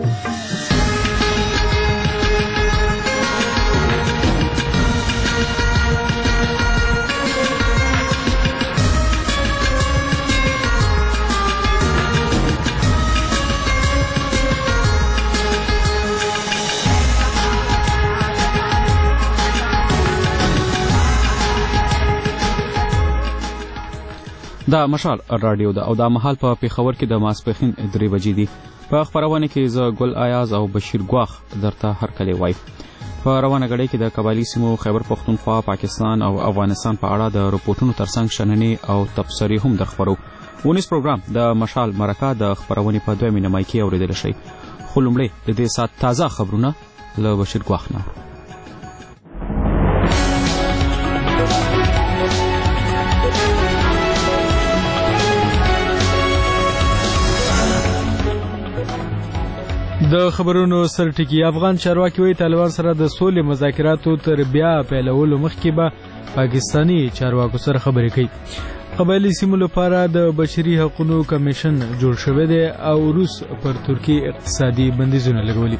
دا مشال رادیو ده او دا مهال په پیښور کې د ماسپښین 3 بجې دي. په خبرونه کې زه ګل ایاز او بشیر ګواخ درته هرکلی وایم. په روانه غړي کې د قبایلی سیمو خیبر پختونخوا، پاکستان او افغانستان په اړه د رپورټونو ترڅنګ شننې او تبصرې هم درخبرو. ونیس پروګرام د مشال مرکه د خبرونه په 2 نیمه کې اوریدل شي. خو لومړی د دې سات تازه خبرونه له بشیر ګواخ نه. د خبرونو سرټکی افغان چارواکي وایي طالبان سره د سولې مذاکراتو تر بیا پیلولو مخکې به پاکستانی چارواکو سره خبرې کوي. قبایلی سیمو لپاره د بشري حقوقو کمیشن جوړ شوی دی او روس پر ترکیه اقتصادي بندیزونه لګولي.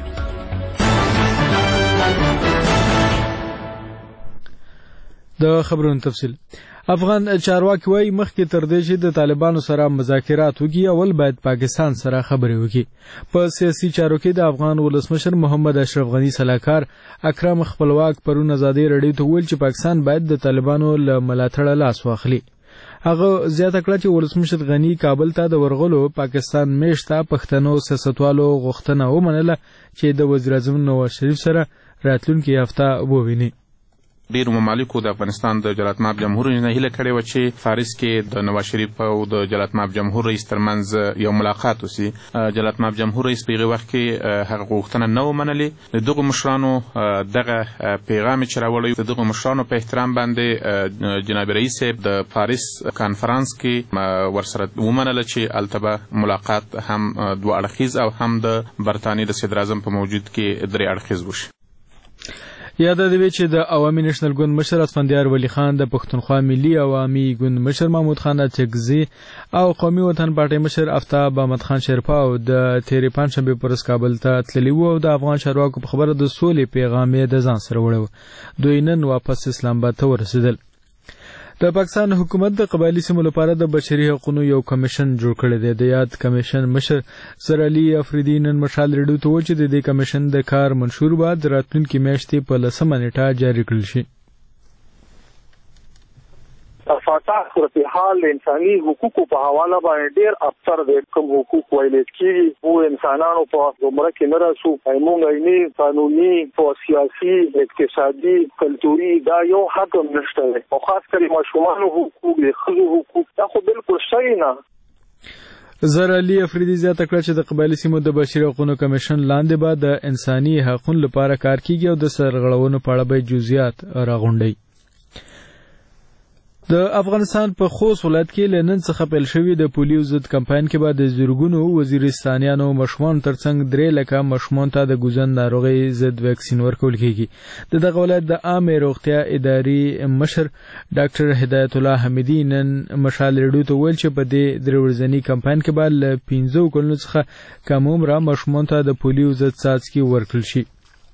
د خبرونو تفصیل. افغان چارواکي وایي مخکې تر دې چې د طالبانو سره مذاکرات وکړي اول باید پاکستان سره خبرې وکړي. په سیاسي چارو کې د افغان ولسمشر محمد اشرف غني سلاکار اکرم خپلواک پرون ازادي رادیو ته ویل چې پاکستان باید د طالبانو له ملاتړه لاس واخلي. هغه زیاته کړه چې ولسمشر غني کابل ته د ورغلو پاکستان میشته پښتنو سیاستوالو غوښتنه ومنله چې د وزیر اعظم نواز شریف سره راتلونکي هفته وویني. ډیرو ممالکو د افغانستان د جلالتمآب جمهور نه هیله کړې وه چې پاریس کې د نواز شریف او د جلالتمآب جمهور رئیس ترمنځ یو ملاقات وسي. جلالتمآب جمهور رئیس په هغه وخت کې هغه غوښتنه نه ومنلې. د دغو مشرانو دغه پیغام چې راوړی د دغو مشرانو په احترام باندې جناب رئیس د پاریس کانفرنس کې ورسره ومنله چې هلته به ملاقات هم دوه اړخیز او هم د برطانیې د صدر اعظم په موجود کې درې اړخیز وشي. یاد دی چې د عوامي نېشنل ګوند مشر اسفندیار ولی خان، د پښتونخوا ملي عوامي ګوند مشر محمود خان اچکزي او قومي وطن پارټي مشر آفتاب احمد خان شیرپا او د تیرې پنځشنبې پر کابل ته تللي وو او د افغان چارواکو په خبره د سولې پیغام یې د ځان سره وړو. دوی نن واپس اسلام آباد ته ورسېدل. د پاکستان حکومت د قبایلی سیمو لپاره د بشري حقوقو یو کمیشن جوړ کړی دی. د یاد کمیشن مشر سر علي افریدي نن مشال ریډیو ته وویل چې د دې کمیشن د کار منشور به د راتلونکي میاشتې په 10 نیټه جاری کړل شي. فاتح صورتحال انساني حقوقو په حواله باندې ډېر افسر د کوم حقوق ویل کېږي او انسانانو په عمره کې نه راسو موږ عیني قانوني او سیاسي اقتصادي کلتوري دا یو حق نشته او خاص کر ماشومان حقوق د خزو حقوق دا خو بالکل صحیح نه. زر علي افریدي زیاته کړه چې د قبایلی سیمو د بشري حقوقو کمیشن لاندې به د انساني حقوقو لپاره کار کیږي او د سرغړونو په اړه به جزئیات راغونډي. د افغانستان په خوست ولایت کې له نن څخه پیل شوی د پولیو ضد کمپاین کې به د زرګونو وزیرستانیانو مشمون ترڅنګ 3 لکه مشمون ته د ګوزن ناروغي ضد ویکسین ورکول کیږي. د دغه ولایت د عامه روغتیا ادارې مشر ډاکټر هدایت الله حمیدی نن مشال ریډیو ته ویل چې په دې 3 ورځنی کمپاین کې به له 15 کلونو څخه کم عمره مشمون ته د پولیو ضد څاڅکي ورکړل شي.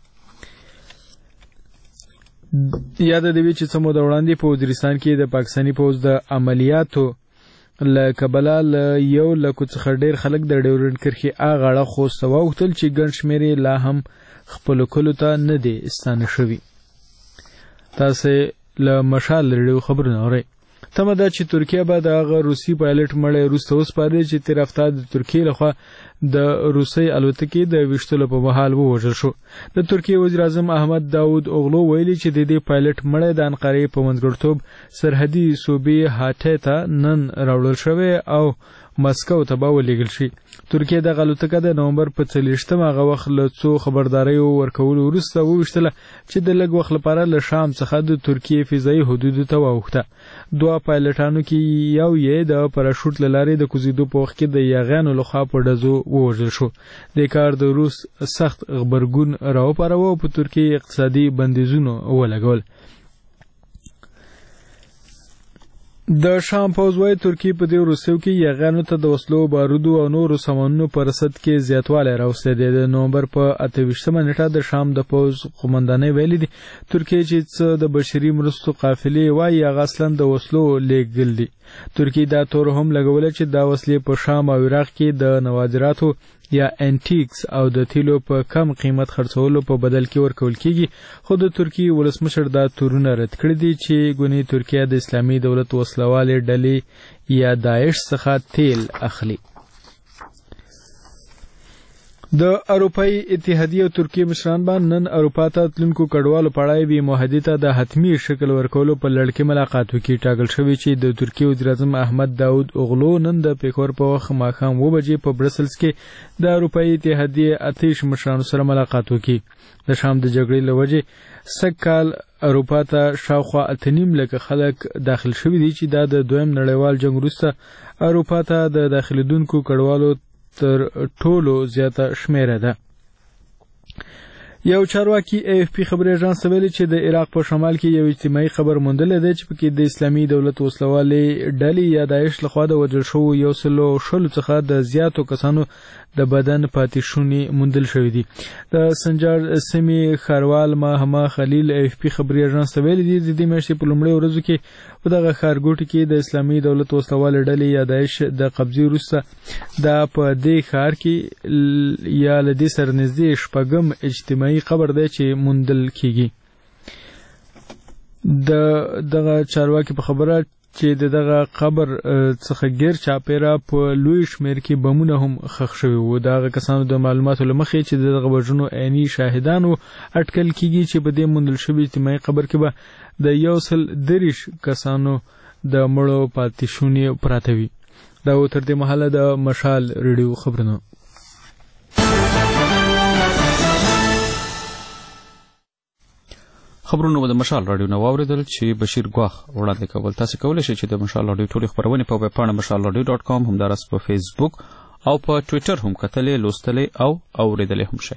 یاد دی چې څو د وړاندې په وزیرستان کې د پاکستاني پوز د عملیاتو له کبله له 1 لک څخه ډیر خلک د ډیورنډ کرښې اغاړه خوست واوښتل چې ګڼ شمېر لا هم خپل کلو ته نه دي ستانه شوي. تاسو له مشال ریډیو خبرونه اورئ. تمه ده چې ترکیه به د هغه روسي پایلټ مړی وروسته وسپاري چې تېره هفته د ترکیې لخوا د روسۍ الوتکې د ویشتلو په مهال ووژل شو. د ترکیې وزیر اعظم احمد داود اوغلو ویلي چې د دې پایلټ مړی د انقرې په منځګړیتوب سرحدي صوبې هاټۍ ته نن راوړل شوی او مسکو ته به ولېږل شي. ترکیه دغه الوتکه د نومبر په 40 هغه وخت له څو خبرداریو ورکولو وروسته وویشتله چې د لږ وخت لپاره له شام څخه د ترکیې فضایي حدودو ته واوښته. 2 پایلټانو کې یو یې د پراشوټ له لارې د کوزیدو په وخت کې د یاغیانو لخوا په ډزو ووژل شو. د کار د روس سخت غبرګون راوپاروه او په ترکیې اقتصادي بندیزونو ولګول. د شام پوځ وايي ترکیه په دې وروستیو کې یاغیانو ته د وسلو بارودو او نورو سامانونو په رسد کې زیاتوالی راوستی دی. د نومبر په 28مه نیټه د شام د پوځ قومندانۍ ویلي دي ترکیه چې څه د بشري مرستو قافلې وایي هغه اصلا د وسلو لیږل دي. ترکیه دا تور هم لګوله چې دا وسلې په شام او عراق کې د نوادراتو یا انټیکس او د تیلو په کم قیمت خرڅولو په بدل کې ورکول کیږي. خو د ترکیه ولسمشر دا تورونه رد کړي دي چې ګونې ترکیه د اسلامي دولت وسلوالې ډلې یا داعش څخه تیل اخلي. د اروپایي اتحادیې او ترکیه مشران باندې نن اروپا ته تلونکو کډوالو په اړه یوې معاهدې ته د حتمي شکل ورکولو په لړ کې ملاقات وکړي. ټاکل شوی چې د ترکیه وزیر اعظم احمد داود اوغلو نن د پیکور په وخت ماښام 2 بجې په برسلز کې د اروپایي اتحادیې اتیش مشرانو سره ملاقات وکړي. د شام د جګړې له وجې سږ کال اروپا ته شاوخوا 8.5 لکه خلک داخل شوي دي چې دا د دویم نړیوال جنګ وروسته اروپا ته د داخلېدونکو کډوالو تر ټولو زیاته شمیره ده. یو چارواکي AFP خبري اژانس ویلي چې د عراق په شمال کې یو اجتماعي خبر موندل دی چې پکې د اسلامي دولت وسلوالې ډلې یا داعش لخوا د وژل شوو 110 څخه د زیاتو کسانو د بدن پاتې شونې موندل شوې دي. د سنجار سیمې ښاروال ماهما خلیل AFP خبري اژانس ویلي دي د دې میاشتې په لومړیو ورځو کې په دغه ښارګوټي کې د اسلامي دولت وسلوالې ډلې یا داعش د قبضې وروسته دا په دې ښار کې یا له دې سره نږدې شپږم اجتماعي خبر دی چې موندل کیږي. دغه چارواکي په خبره چې دغه قبر څخه غیر چاپیره په لوی شمیر کې بمونه هم ښخ شوي وو. دغه کسانو د معلوماتو له مخې چې دغه وژنو عیني شاهدانو اټکل کیږي چې په دې موندل شوي اجتماعي قبر کې به د 130 کسانو د مړو پاتې شونې پراته وي. دا و تر دې مهاله د مشال ریډیو خبرونه. خبرونه د مشال رادیو نو واوریدل چې بشیر ګواخ وړاندې کول. تاسو کولی شئ چې د مشال رادیو ټولې خبرونه په ویب پاڼه mashalradio.com همدارس په فیسبوک او په ټوئیټر هم کتلې لوستلې او اوریدلې هم شئ.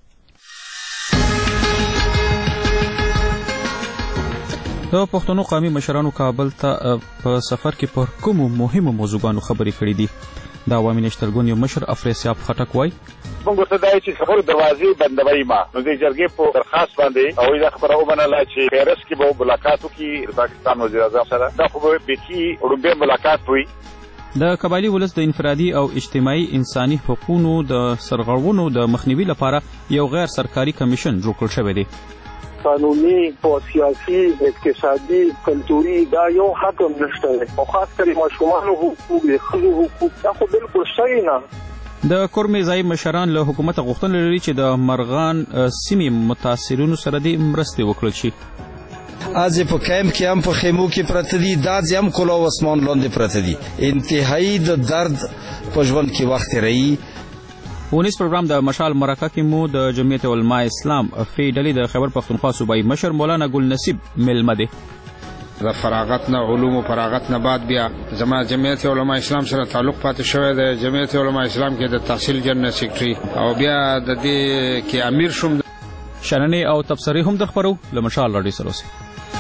د پښتنو قومي مشرانو کابل ته په سفر کې پر کومو مهمو موضوعاتو خبرې کړې دي. د عوامي نشترګون یو مشر افریسیاب خټک وایي موږ ورته دا چې خبرو دروازې بندوي ما نو د جرګې په درخواست باندې او دا خبره ومنله چې پیرس کې به ملاقات وکړي پاکستان وزیر اعظم سره. دا خو به بیخي وړومبی ملاقات وي. د قبایلي ولس د انفرادي او اجتماعي انساني حقوقو د سرغړونو د مخنیوي لپاره یو غیر سرکاري کمیشن جوړ کړل شوی دی. قانوني او سیاسي اقتصادي کلتوري دا یو حق نشته او خاص کر ماشومان حقوق د خلکو حقوق دا خو بالکل صحیح نه. د کورمې ځای مشران له حکومت غوښتنه لري چې د مرغان سیمې متاثرینو سره د مرستې وکړل شي. از په کیمپ کې هم په خیمو کې پراته دي دا ځم کولو اسمان لاندې پراته دي. انتهایی د درد په ژوند کې وخت رہی. ونیس پروګرام د مشال مرکه کې مو د جمعیت علماء اسلام فی ډلې د خیبر پښتونخوا صوبایي مشر مولانا ګل نصیب ملمه دی. د فراغت نه علوم او فراغت نه بعد بیا زما جمعیت علماء اسلام سره تعلق پاتې شوی دی. جمعیت علماء اسلام کې د تحصیل جنرال سیکریټري او بیا د دې کې امیر شوم. شننې او تبصرې هم در خبرو له مشال رادیو سره اوسئ.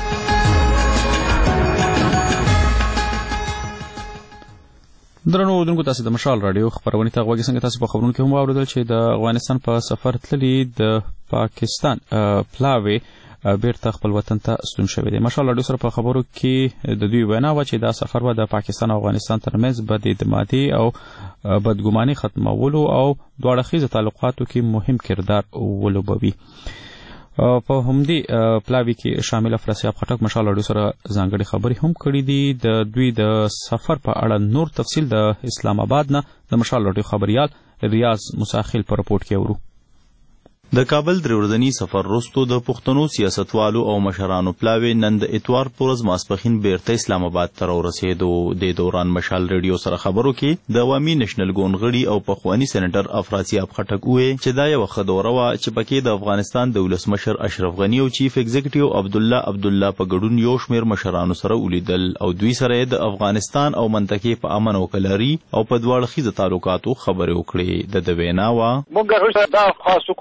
درنو اوریدونکو تاسو د مشال رادیو خبرونه ته غوږی څنګه تاسو په خبرونو کې هم واوریدل چې د افغانستان په سفر تللی د پاکستان پلاوی بیرته خپل وطن ته ستون شوی دی. مشال رادیو سره په خبرو کې د دوی وینا و چې دا سفر به د پاکستان او افغانستان ترمنځ بد اعتمادي او بدګماني ختمولو او دواړه اړخیزو تعلقاتو کې مهم کردار ولوبوي. په همدې پلاوی کې شامل افریسیاب خټک مشال رادیو سره ځانګړي خبرې هم کړې دي. د دوی د سفر په اړه نور تفصیل د اسلام آباد نه د مشال رادیو خبريال ریاض مساخل په رپورټ کې اورو. د کابل درورځنی سفر وروسته د پښتنو سیاستوالو او مشرانو پلاوی نن د اتوار پورز ماسپخین بیرته اسلام آباد ته ورسېدو. د دوران مشال ریډیو سره خبرو کې د عوامي نېشنل ګوند غړي او پخوانی سېنیټر افراسیاب خټک وې چې دا یو خدوره وا چې پکې د افغانستان د ولسمشر اشرف غنی او چیف ایگزیکټیو عبدالله په ګډون یو شمېر مشرانو سره ولیدل او دوی سره د افغانستان او منطقې په امن او کلاري او په دواړه خیزه تعلقاتو خبرې وکړې. د وینا وا موږ دا خاصو کو چې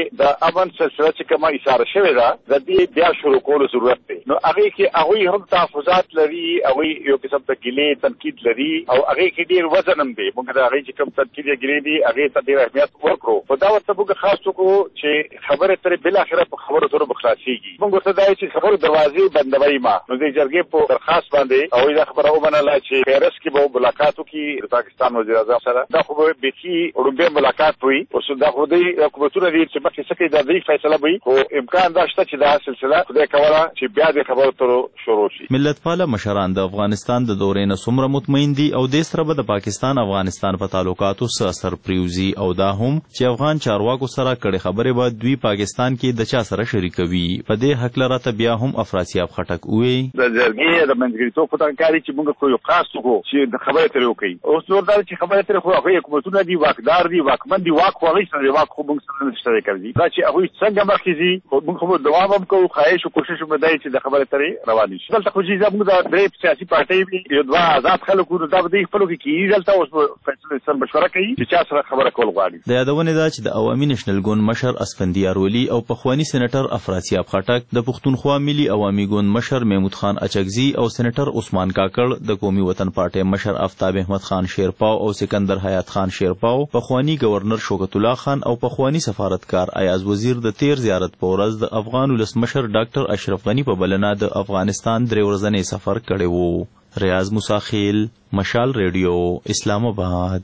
چې د امن سلسله چې کومه اشاره شوې ده د دې بیا شروع کولو ضرورت دی. نو هغه کې هغه هم تحفظات لري، هغه یو قسم ته ګیلې تنقید لري او هغه کې ډیر وزن هم دی. موږ دا هغه چې کوم تنقید یا ګیلې دي هغه ته ډیر اهمیت ورکړو. په دا ورته موږ خاص وکړو چې خبره ترې بل اخره په خبرو سره بخلاصيږي. موږ ورته دا چې خبرو دروازې بندوي ما نو د جرګې په درخواست باندې او دا خبره ومنله چې پیرس کې به ملاقات وکړي د پاکستان وزیر اعظم سره. دا خو به بیخي وړاندې ملاقات وي او دا خو د حکومتونو دي چې مخکې څه کوي دا د فیصله وي، خو امکان دا شته چې دا سلسله خدای کوله چې بیا د خبرو تر شروع شي. ملتپاله مشران د افغانستان د دورې نه څومره مطمئن دي او د سره به د پاکستان افغانستان په تعلقاتو څه اثر پریوزي او دا هم چې افغان چارواکو سره کړي خبرې به دوی پاکستان کې د چا سره شریکوي. په دې حق لراته بیا هم افراطیاب خټک وي د جرګې د منځګړیتوب په تنګ کاری چې موږ خو یو خاص وکړو چې د خبرې ترې وکړي. اوس نور دا چې خبرې ترې خو هغه حکومتونه دي، واکدار دي، واکمن دي، واک خو هغوی سره واک خو موږ سره نشته کوي. دا چې هغوی څنګه مخکې ځي موږ خو دوام هم کوو، خواهش او کوشش هم دی چې د خبرې ترې روانې شي. دلته خو چې زموږ د درې سیاسي پارټۍ یو دوه آزاد خلک وو، دا به دوی خپلو کې کېږي. دلته اوس فیصلې سره مشوره کوي چې چا سره خبره کول غواړي. د یادونې ده چې د عوامي نېشنل ګوند مشر اسفندیار ولی او پخوانی سېنیټر افراطیاب خټک، د پښتونخوا ملي عوامي ګوند مشر محمود خان اچکزي او سېنیټر عثمان کاکړ، د قومي وطن پارټۍ مشر آفتاب احمد خان شیرپاو او سکندر حیات خان شیرپاو، پخوانی گورنر شوکت الله خان او پخوانی سفارتکار ایاز وزیر د تیر زیارت په ورځ د افغان ولسمشر ډاکټر اشرف غني په بلنه د افغانستان درې ورځنی سفر کړی وو. ریاض موساخیل، مشال ریډیو، اسلام آباد.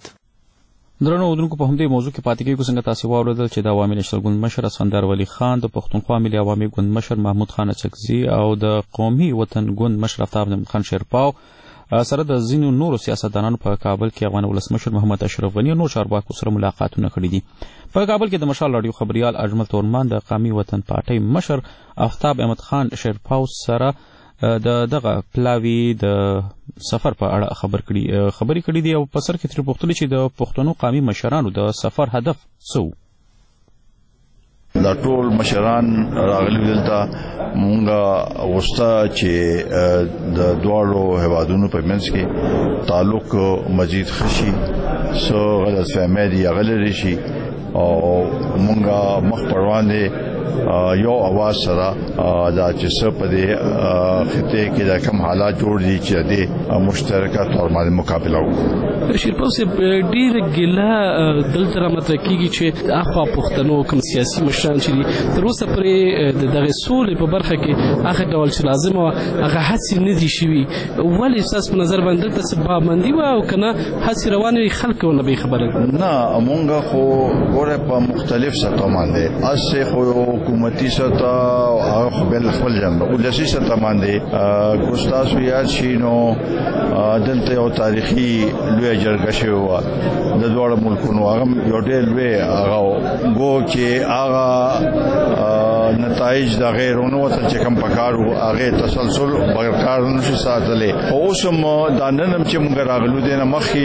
درنو اودونکو په همدې موضوع کې پاتې کېږو. څنګه تاسو واورېدل چې د عوامي نېشنل ګوند مشر اسفندیار ولی خان، د پښتونخوا ملي عوامي ګوند مشر محمود خان اچکزي او د قومي وطن ګوند مشر آفتاب احمد خان شیرپاو سره د ځینو نورو سیاستدانانو په کابل کې افغان ولسمشر محمد اشرف غني او نور چارواکو سره ملاقاتونه کړي دي. په کابل کې د مشال راډیو خبريال اجمل تورمان د قومي وطن پارټۍ مشر آفتاب احمد خان شیرپاو سره د دغه پلاوی د سفر په اړه خبرې کړي دي او په سر کې ترې پوښتنه چې د پښتنو قومي مشرانو د سفر هدف څه و. دا ټول مشران راغلي دلته مونږه غوښته چې د دواړو هیوادونو په منځ کې تعلق مزید خشي، سو غلط فهمي دي غلري شي او مونږه مخ پروان دي یو اواز سره دا چې څه په دې خطه کې دا کوم حالات جوړ دي چې د مشترکه تور باندې مقابله وکړو. شیرپاو صاحب ډیر ګیله دلته رامطرح کیږي چې اخوا پښتنو کوم سیاسي مشران چې دي تر اوسه پرې دغه سولې په برخه کې هغه ډول چې لازم و هغه هڅې نه دي شوي. ولې ستاسو په نظر باندې دلته څه پابندي وه او که نه هڅې روانې وي خلک ونه به خبره نه؟ مونږ خو ګوره په مختلف سطحو باندې هسې خو حکومتي سطح هغه خو بل خپل جنب ولسي سطح باندې ګستاسو یاد شي نو دلته یو تاریخي لوی جرګه شوې وه د دواړو ملکونو. هغه یو ډېر لوی هغه ګو چې هغه نتایج د غیرونو وته چې کوم پکارو هغه تسلسل برقرار نشي ساتلی. اوس هم دا نن هم چې موږ راغلو دي نه مخکې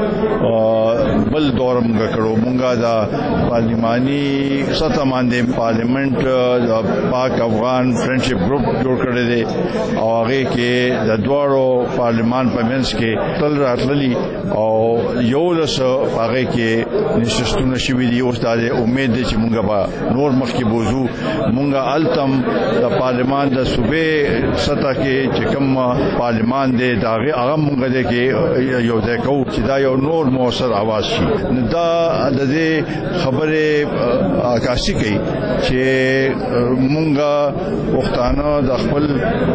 یو بل دور موږ کړو. موږ د پارلماني سطح باندې پارلیمنت د پاک افغان فرندشپ ګروپ جوړ کړی دی او هغه کې د دواړو پارلمان په منځ کې تل راتللی او یو لس هغه کې نشستونه شوي دي. اوس دا امید دی چې موږ به نور مخکې بوزو. موږ التم د پارلمان د صوبې سطح کې چې کوم پارلمان دی دا هغه موږ دې کې یو ځای کوو چې دا یو نور موثر आवाज شي. دا د دې خبرې عکاسي کوي چې موږ پښتانه د خپل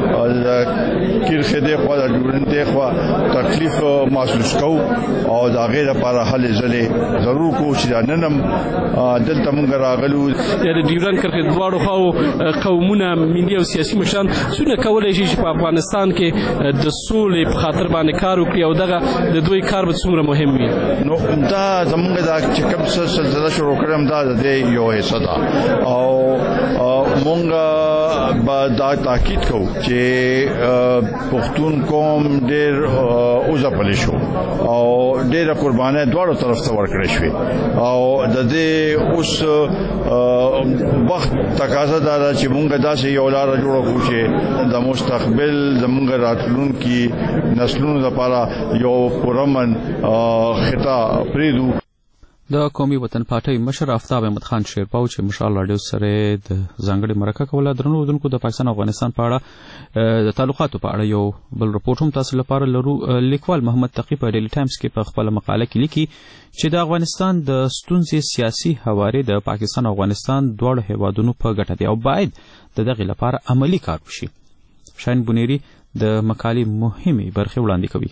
کیرخه دی خو د ډیورنټ خو تکلیف محسوس کوو او دا غیر لپاره حل ضرور کوو چې ننم دلته موږ راغلو. د ډیورنټ کرښې دواړو خواو قومونه ملي او سیاسي مشران څونه کولی شي چې په افغانستان کې د سولې په خاطر باندې کار وکړي او دغه د دوی کار به څومره مهم وي؟ نو دا زموږ دا چې کوم سلسله شروع کړم دا د یو حصہ ده او مونږ به دا تاکید کوو چې پښتون قوم ډېر اوځپلی شو او ډېره قربانۍ دواړو طرف ته ورکړې شوې او د دې اوس وخت تقاضا دا ده چې مونږ داسې یو لاره جوړه کړو چې د مستقبل زمونږ راتلونکي نسلونو لپاره یو پرامن خطه پرېږدو. د قومي وطن پارټۍ مشر آفتاب احمد خان شیرپاو چې مشال راډیو سره د ځانګړي مرکه کوله. درنو اوریدونکو د پاکستان او افغانستان په اړه د تعلقاتو په اړه یو بل رپورټ هم تاسو لپاره لرو. لیکوال محمد تقی په ډیلی ټایمز کې په خپل مقاله کې لیکي چې د افغانستان د ستونزې سیاسي حوارې د پاکستان او افغانستان دواړو هیوادونو په ګټه دي او باید د دغې لپاره عملي کار وشي. شاهین بنيري د مقالې مهمې برخې وړاندې کوي.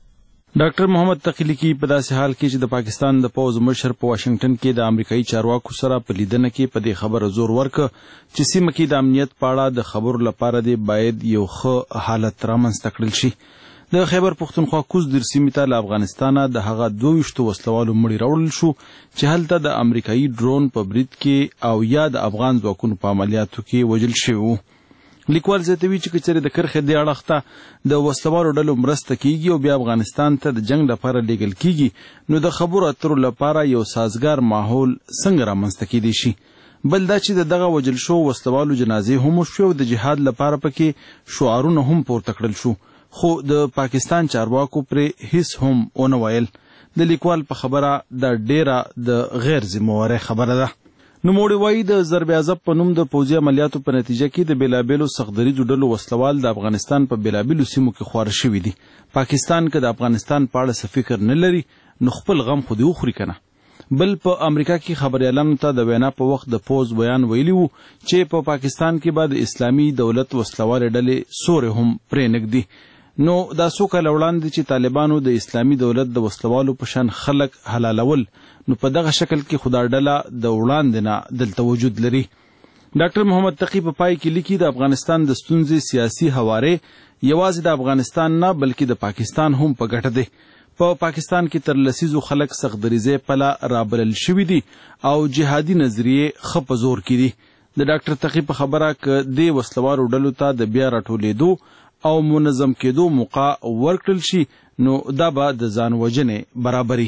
ډاکټر محمد تقی لیکي په داسې حال کې چې د پاکستان د پوز مشر په واشنگټن کې د امریکایي چارواکو سره په لیدنه کې په دې خبره زور ورکړ چې سیمه کې د امنیت په اړه د خبرو لپاره دی باید یو ښه حالت رامنځته کړل شي. د خیبر پښتونخوا کوز در سیمې ته له افغانستانه د هغه 22 وسلوالو مړي راوړل شو چې هلته د امریکایي ډرون په برید کې او یا د افغان ځواکونو په عملیاتو کې وژل شوي وو. لیکوال زیاتوي چې کچېرې د کرښې دې اړخ ته د وسلوالو ډلو مرسته کیږي او بیا افغانستان ته د جنگ لپاره لیږل کیږي نو د خبرو اترو لپاره یو سازګار ماحول څنګه رامنځته کیدی شي. بل دا چې د دغه وژل شو وسلوالو جنازې هم وشوې او د جهاد لپاره پکې شعارونه هم پورته کړل شو خو د پاکستان چارواکو پرې هیڅ هم ونه ویل. د لیکوال په خبره دا ډیره د غیر ذمهوارۍ خبره ده. نوموړي وایي د ضرب عضب په نوم د پوځي عملیاتو په نتیجه کې د بیلابیلو سختدریځو ډلو وسلوال د افغانستان په بیلابیلو سیمو کې خواره شوي دي. پاکستان که د افغانستان په اړه څه فکر نه لري نو خپل غم خو دې وخوري کنه. بل په امریکا کې خبريالانو ته د وینا په وخت د پوز بیان ویلی وو چې په پاکستان کې به د اسلامي دولت وسلوال ډلې سورې هم پرې نږدي. نو دا څو کاله وړاندې چې طالبانو د اسلامي دولت د وسلوالو په شان خلک حلالول نو په دغه شکل کې خدا ډله د وړاندې نه دلته وجود لري. ډاکټر محمد تقی په پای کې لیکي د افغانستان د ستونزې سیاسي حوارې یوازې د افغانستان نه بلکې د پاکستان هم په ګټه دی. په پاکستان کې تر لسیزو خلک سختدریځۍ پله رابلل شوي دي او جهادي نظریې ښه په زور کې دي. د ډاکټر تقی په خبره که دې وسلوالو ډلو ته د بیا راټولېدو او منظم کېدو موقع ورکړل شي نو دا به د ځان وژنې برابري.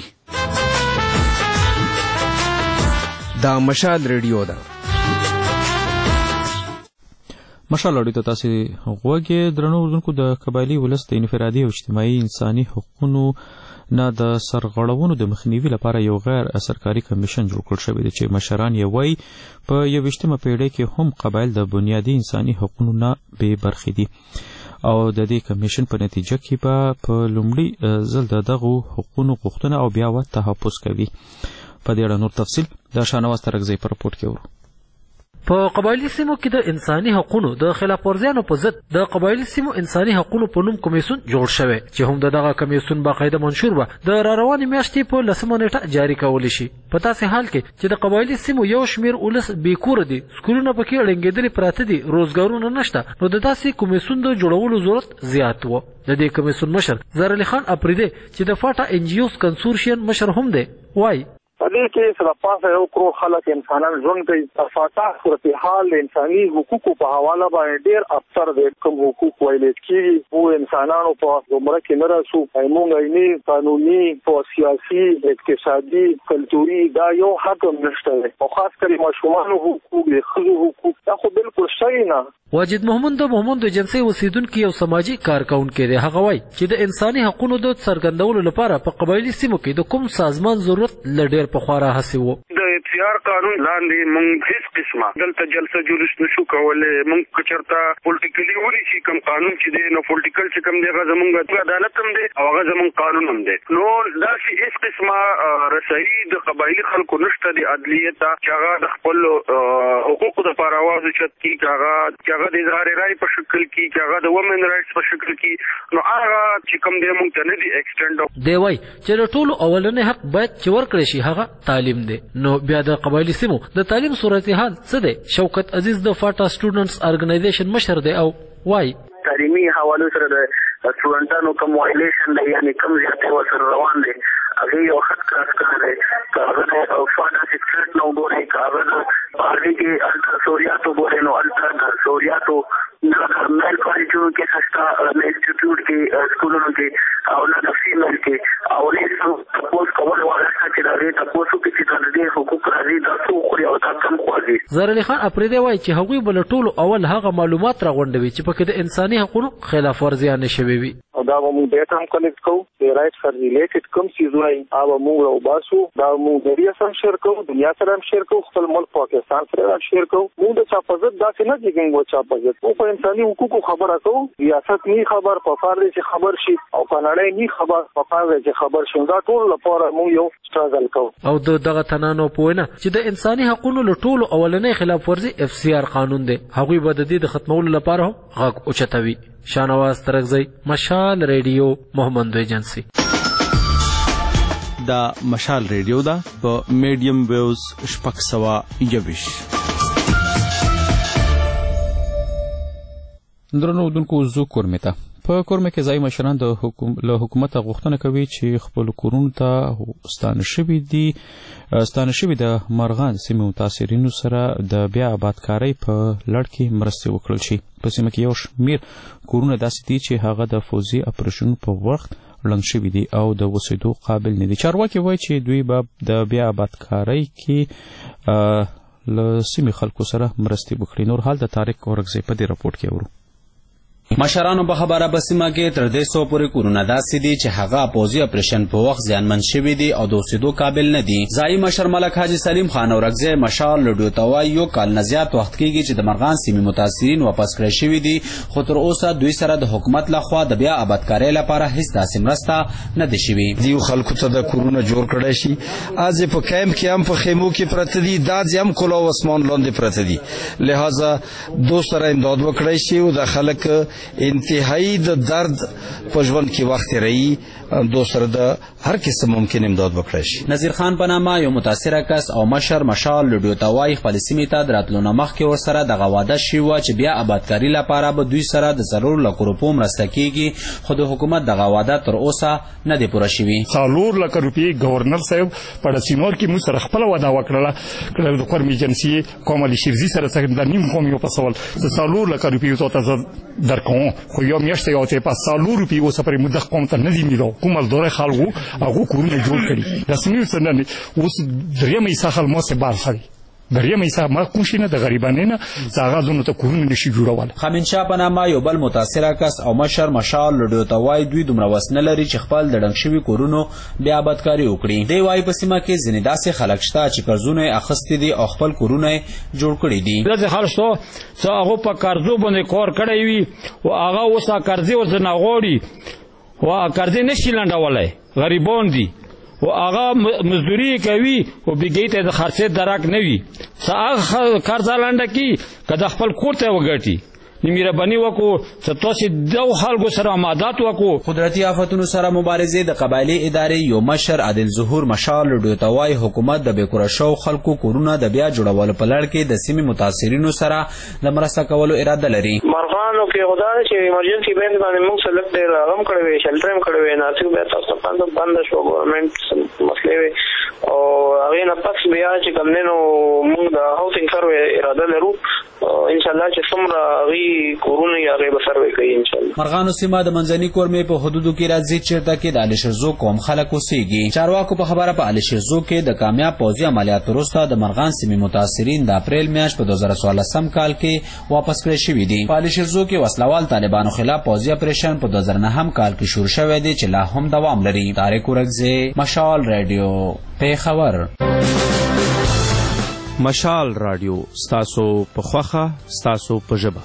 دا مشال ریډیو ده. مشال راډیو ته تاسو غوږی. درنو اوریدونکو د قبایلي ولس د انفرادي او اجتماعي انساني حقوقو نه د سرغړونو د مخنیوي لپاره یو غیر سرکاري کمیشن جوړ کړل شوی دی چې مشران یې وایي په 21مه پیړۍ کې هم قبایل د بنیادي انساني حقوقو نه بې برخې دي او د دې کمیشن په نتیجه کې به په لومړي ځل د دغو حقوقو غوښتنه او بیا ورته تحفظ کوي. په دې اړه نور تفصیل د شاهنواز ترکزی په رپورټ کې ورو. په قبایلی سیمو کې د انساني حقوقو د خلاف ورزیانو په ضد د قبایلی سیمو انساني حقوقو په نوم کمیسیون جوړ شوی چې هم دغه کمیسیون باقاعده منشور به د راروانې میاشتې په 10مه نیټه جاری کولی شي. په تاسې حال کې چې د قبایلی سیمو یو شمیر ولس بیکوره دي، سکولونه پکې ړنګېدلي پراته دي، روزګارونه نشته، نو د داسې کمیسیون د جوړولو ضرورت زیات و. د دې کمیسیون مشر زهر علي خان اپریدی چې د فاټا NGOs کنسورشیم مشر هم دی وایي په دې کې سره پاسه یو کروڑ خلک انسانان ژوند کوي. فاټا صورتحال انساني حقوقو په حواله باندې ډېر افسر دی کوم حقوق ویل کېږي وو انسانانو په عمره کې نه راسو موږ عیني قانوني او سیاسي اقتصادي کلتوري دا یو حق نشته او خاص کر ماشومان حقوق دي خزو حقوق دا خو بالکل صحیح نه. واجد محمود د جنسي اوسیدونکو یو سماجی کارکونکو دی. هغه وایي چې د انساني حقوقو د څرګندولو لپاره په قبایلی سیمو کې د کوم سازمان ضرورت لډیر په خورا هڅه وو. د اختیار قانون لاندې مونږ هیڅ قسمه دلته جلسه جلوس نشو کولای. مونږ کچرتا پولیټیکلی وري چې کوم قانون چې دی نو پولیټیکل چې کوم دی هغه زمونږ عدالت هم دی او هغه زمونږ قانون هم دی. نو دا چې هیڅ قسمه رسایي د قبایلی خلکو نشته د عدلیه ته چې هغه د خپل حقوقو لپاره आवाज اوچت کړي، چې هغه د اظهار رائے په شکل کې، چې هغه د وومن رائټس په شکل کې، نو هغه چې کوم دی مونږ ته نه دی ایکسټند دی. وایي چې د ټولو اولنې حق باید چې ورکړي شي هغه تعلیم دی. نو بیا د قبایلی سیمو د تعلیم صورتحال څه دی؟ شوکت عزیز د فاټا سټوډنټس ارګنایزیشن مشر دی او وایي تعلیمي حوالو سره د سټوډنټانو کوم وایلیشن دی یعنی کوم زیاتې ورسره روان دی هغه یو خط کراس کړی دی. هغه فاټا سیکرټ نو ګوري، هغه هغه کې الټراسوریاتو ګوري نو الټراسوریاتو میل کالجو کې سستا انسټیټیوټ کې سکولونو کې او نه د فیمیل کې او نه تاسو کول ورته چې دا دې تاسو کې چې د حقوق راځي تاسو خو یو تاسو کوی. زهر علي خان اپریدی وایي چې هغوی بل ټولو اول هغه معلومات راغونډوي چې پکې د انساني حقوقو خلاف ورزي نه شوي وي. او دا موږ ډیټا هم کلیکټ کوو د رائټ سره ریلیټډ کوم څیزونه هغه موږ راوباسو دا موږ د ریاست سره شیر کوو دنیا سره هم شیر کوو خپل ملک پاکستان سره شیر کوو موږ د چاپزت داسې نه دي کوم چاپزت او په انساني حقوقو خبره کوو ریاست نه خبر په فار دي چې خبر شي او کاناډا نه خبر په فار دي چې خبر شي دا ټول لپاره موږ یو سټراګل کوو او دغه تنانو پوینه چې د انساني حقوقو له ټولو اولنې خلاف ورزي FCR قانون دی هغوی به د دې د ختمولو لپاره غږ اوچتوي شانواز ترغزی مشال ریډیو محمد ایجنسی دا مشال ریډیو دا په میډیم ویوز 621 درنو دونکو زو کورمتا په کورمه کې ځای مشران د حکومت غوښتنه کوي چې خپل کورونو ته ستانه شوي د مرغان سیمې متاثرینو سره د بیا آبادکارۍ په لړ کې مرستې وکړل شي په سیمه کې یو شمیر کورونه داسې دي چې هغه د فوزي اپریشن په وخت ړنګ شوي دي او د اوسېدو قابل نه دي چارواکي وایي چې دوی به د بیا آبادکارۍ کې له سیمې خلکو سره مرستې وکړي نور حال د طارق اورګزی په دې راپورټ کې اورو مشرانو په خبره بسیمه کې تر 200 پورې کورونه داسې دي چې هغه پوزي اپریشن په وخت زیانمن شوي دي او د اوسېدو قابل نه دي ځایي مشر ملک حاجی سلیم خان اورګزی مشال لډیو ته وایي یو کال نه زیات وخت کېږي چې د مرغان سیمې متاثرین واپس کړی شوي دي خو تر اوسه دوی سره د حکومت لخوا د بیا آبادکارۍ لپاره هیڅ داسې مرسته نه دي شوي دیو خلکو ته د کورونه جوړ کړی شي از په کیمپ کې هم په خیمو کې پراته دي دا هم کلو اسمان لاندې پراته دي لہذا دو سره امداد وکړی شي او د خلک انتهایی د درد په ژوند کې وخت رہی دو سره د هر قسم ممکن امداد وکړي شي نذیر خان په نامه یو متاثره کس او مشر مشال لډیو ته وایي خپل سیمې ته د راتلو نه مخکې ورسره دغه واده شوی و چې بیا آبادکاري لپاره به دوی سره د 100 لک روپو مرسته کیږي خو د حکومت دغه واده تر اوسه نه دی پوره شوی 100 لک روپۍ گورنر صاحب په سینور کې موږ سره خپل واده وکړه د قومي ایجنسی کومل شیرزي سره څنګه د نیم قوم یو پسول 100 لک روپۍ ته درکوم خو یو میاشته یو ته په 100 روپۍ اوسه پر مدخ قوم ته نه دی میلو کومل دوره خلکو هغه کورونه جوړ کړي د سیمې څنګه اوس دریم یې ساحل مو سه بار خري دریم یې ما کوشینه د غریبانو نه ځاغه زونه ته کورونه نشي جوړول خامین شاه په نامه یو بل متاثره کس او مشر مشال لډیو ته وایي دوی دومره وسنه لري چې خپل د ډنګ شوي کورونو بیا آبادکاري وکړي دی وایي په سیمه کې ځینې داسې خلک شته چې قرضونه یې اخیستي دي او خپل کورونه یې جوړ کړي دي داسې خلک شته چې هغه په قرضو باندې کار کړی وي او هغه اوس قرضې ورڅخه غواړي او قرضې نشي لنډولی غریبان دي و هغه مزدوری کوي او بګی ته د خرڅې درک نه وي څه هغه قرض لاندې کی که د خپل کور ته وګټي مهرباني وکړو چې تاسو د خلکو سره مدد وکړو قدرتي آفتونو سره مبارزې د قبایلی ادارې یو مشر عادل ظهور مشال لډیو ته وایي حکومت د بیکوره شو خلکو کورونه د بیا جوړولو په لړ کې د سیمې متاثرینو سره د مرسته کولو اراده لري مرغانو کې خدای چې ایمرجنسي بند باندې موږ سلک دی راغم کړی وی شلټر هم کړی وی ناسیو به تاسو باندې بند شو ګورنمنت مسلې او هغه نه پس بیا چې کمنو موږ د هاوسینګ سروې اراده لرو ان شاء الله چې څومره غي کورونه یا غي به سروې کوي ان شاء الله مرغانو سیمه د منځني کورمې په حدودو کې راځي چیرته کې د علشرزو قوم خلک اوسېږي چارواکو په خبره په علشرزو کې د کامیاب پوځي عملیات وروسته د مرغان سیمې متاثرین د اپریل میاشت په 2014 کال کې واپس کړی شوي دي په علشرزو کې وسلوال طالبانو خلاف پوځي اپریشن په 2009 کال کې شروع شوی دی چې لا هم دوام لري طارق اورګزی مشال ریډیو پیښور مشال رادیو ستاسو په خوخه ستاسو په ژبه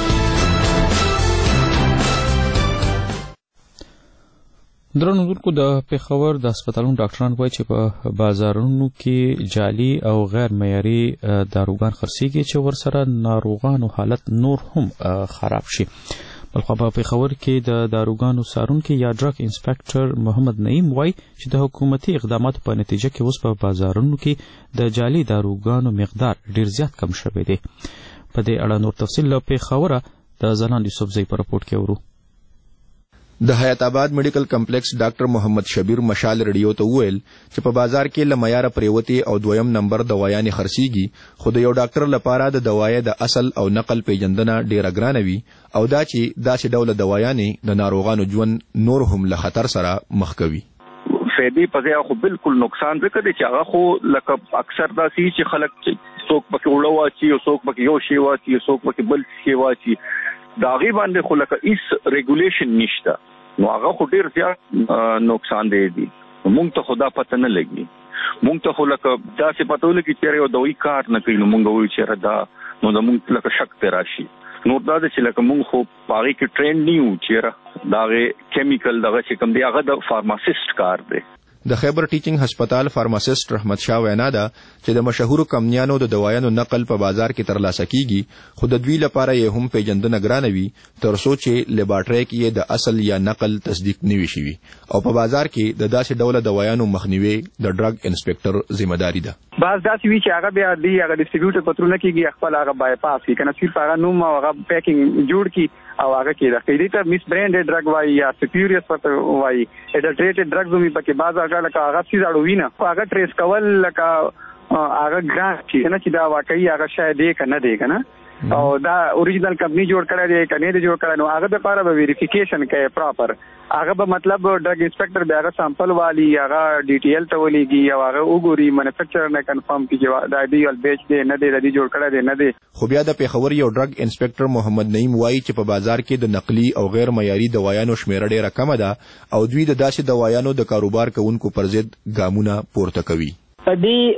درنو دونکو د پیښور د هسپتالونو ډاکټران وایي چې په بازارونو کې جعلي او غیر معیاري داروګان خرڅېږي چې ورسره ناروغانو حالت نور هم خراب شي بلخوا په پیښور کې د داروګانو څارونکي یا ډرګ انسپکټر محمد نعیم وایي چې د حکومتي اقداماتو په نتیجه کې اوس په بازارونو کې د جعلي داروګانو مقدار ډیر زیات کم شوی دی په دې اړه نور تفصیل له پیښوره د ځلاند یوسفزۍ په راپورټ کې اورو د حیات آباد میډیکل کمپلیکس ډاکټر محمد شبیر مشال ریډیو ته وویل چې په بازار کې له معیاره پریوتي او دویم نمبر دوايانې خرڅېږي خو د یو ډاکټر لپاره د دوایې د اصل او نقل پیژندنه ډیره ګرانه وي او دا چې داسې ډوله دوایانې د ناروغانو ژوند نور هم له خطر سره مخ کوي فیدی په ځای خو بالکل نقصان ځکه دی چې هغه خو لکه اکثر داسې چې خلک څوک پکې وړه واچي او څوک پکې یو شی واچي او څوک پکې بل شی واچي دا غي باندې خو لکه هیڅ ریګولیشن نشته نو هغه خو ډیر زیات نقصان دی مونږ ته خدا پته نه لګي مونږ ته خو لکه داسې پته ولګي چې یو دوی کار نه کوي نو مونږ وایو چې دا نو د مونږ لکه شک ته راشي نو دا چې لکه مونږ خو هغې کې ټرینډ نه یو چې دا هغې کیمیکل دغه چې کوم دی هغه د فارماسیسټ کار دی د خیبر ټیچینګ هسپتال فارماسیسټ رحمت شاه وینا ده چې د مشهورو کمپنیانو د دوايانو نقل په بازار کې ترلاسه کیږي خو د دوی لپاره یې هم پیژندنه ګرانه وي ترڅو چې لیبارټري کې د اصل یا نقل تصدیق نه وي شوی او په بازار کې د داسې ډول دوايانو مخنیوي د ډرګ انسپکټر ذمہداري ده بعض داسې وی چې هغه بیا دی هغه ډیسټریبیوټر پترونه کیږي خپل هغه بای پاس کی کنه صرف هغه نوم او هغه پیکینګ جوړ کی او هغه کې د قیدیټر میس برانډډ ډرګ وای یا سپیریس پته وای اډلټریټډ ډرګز هم پکې بعض هغه لکه هغه څه اړو وینه هغه ټریس کول لکه هغه ګران چې نه چې دا واقعي هغه شاید دی کنه دی کنه او دا اوریجنل کمپنی جوړ کړی دی کنه دی جوړ کړی نو هغه د لپاره به ویریفیکیشن کوي پراپر هغه به مطلب ډرګ انسپکټر به هغه سامپل والی هغه ډیټیل ته ولېږي او هغه وګوري مینوفیکچرر نه کنفرم کیږي دا دی ول بیچ دی نه دی ردی جوړ کړی دی نه دی خو بیا د پیښور یو ډرګ انسپکټر محمد نعیم وایي چې په بازار کې د نقلي او غیر معیاري دوايانو شمیره ډیره کمه ده او دوی د داسې دوايانو د کاروبار کوونکو پر ضد ګامونه پورته کوي په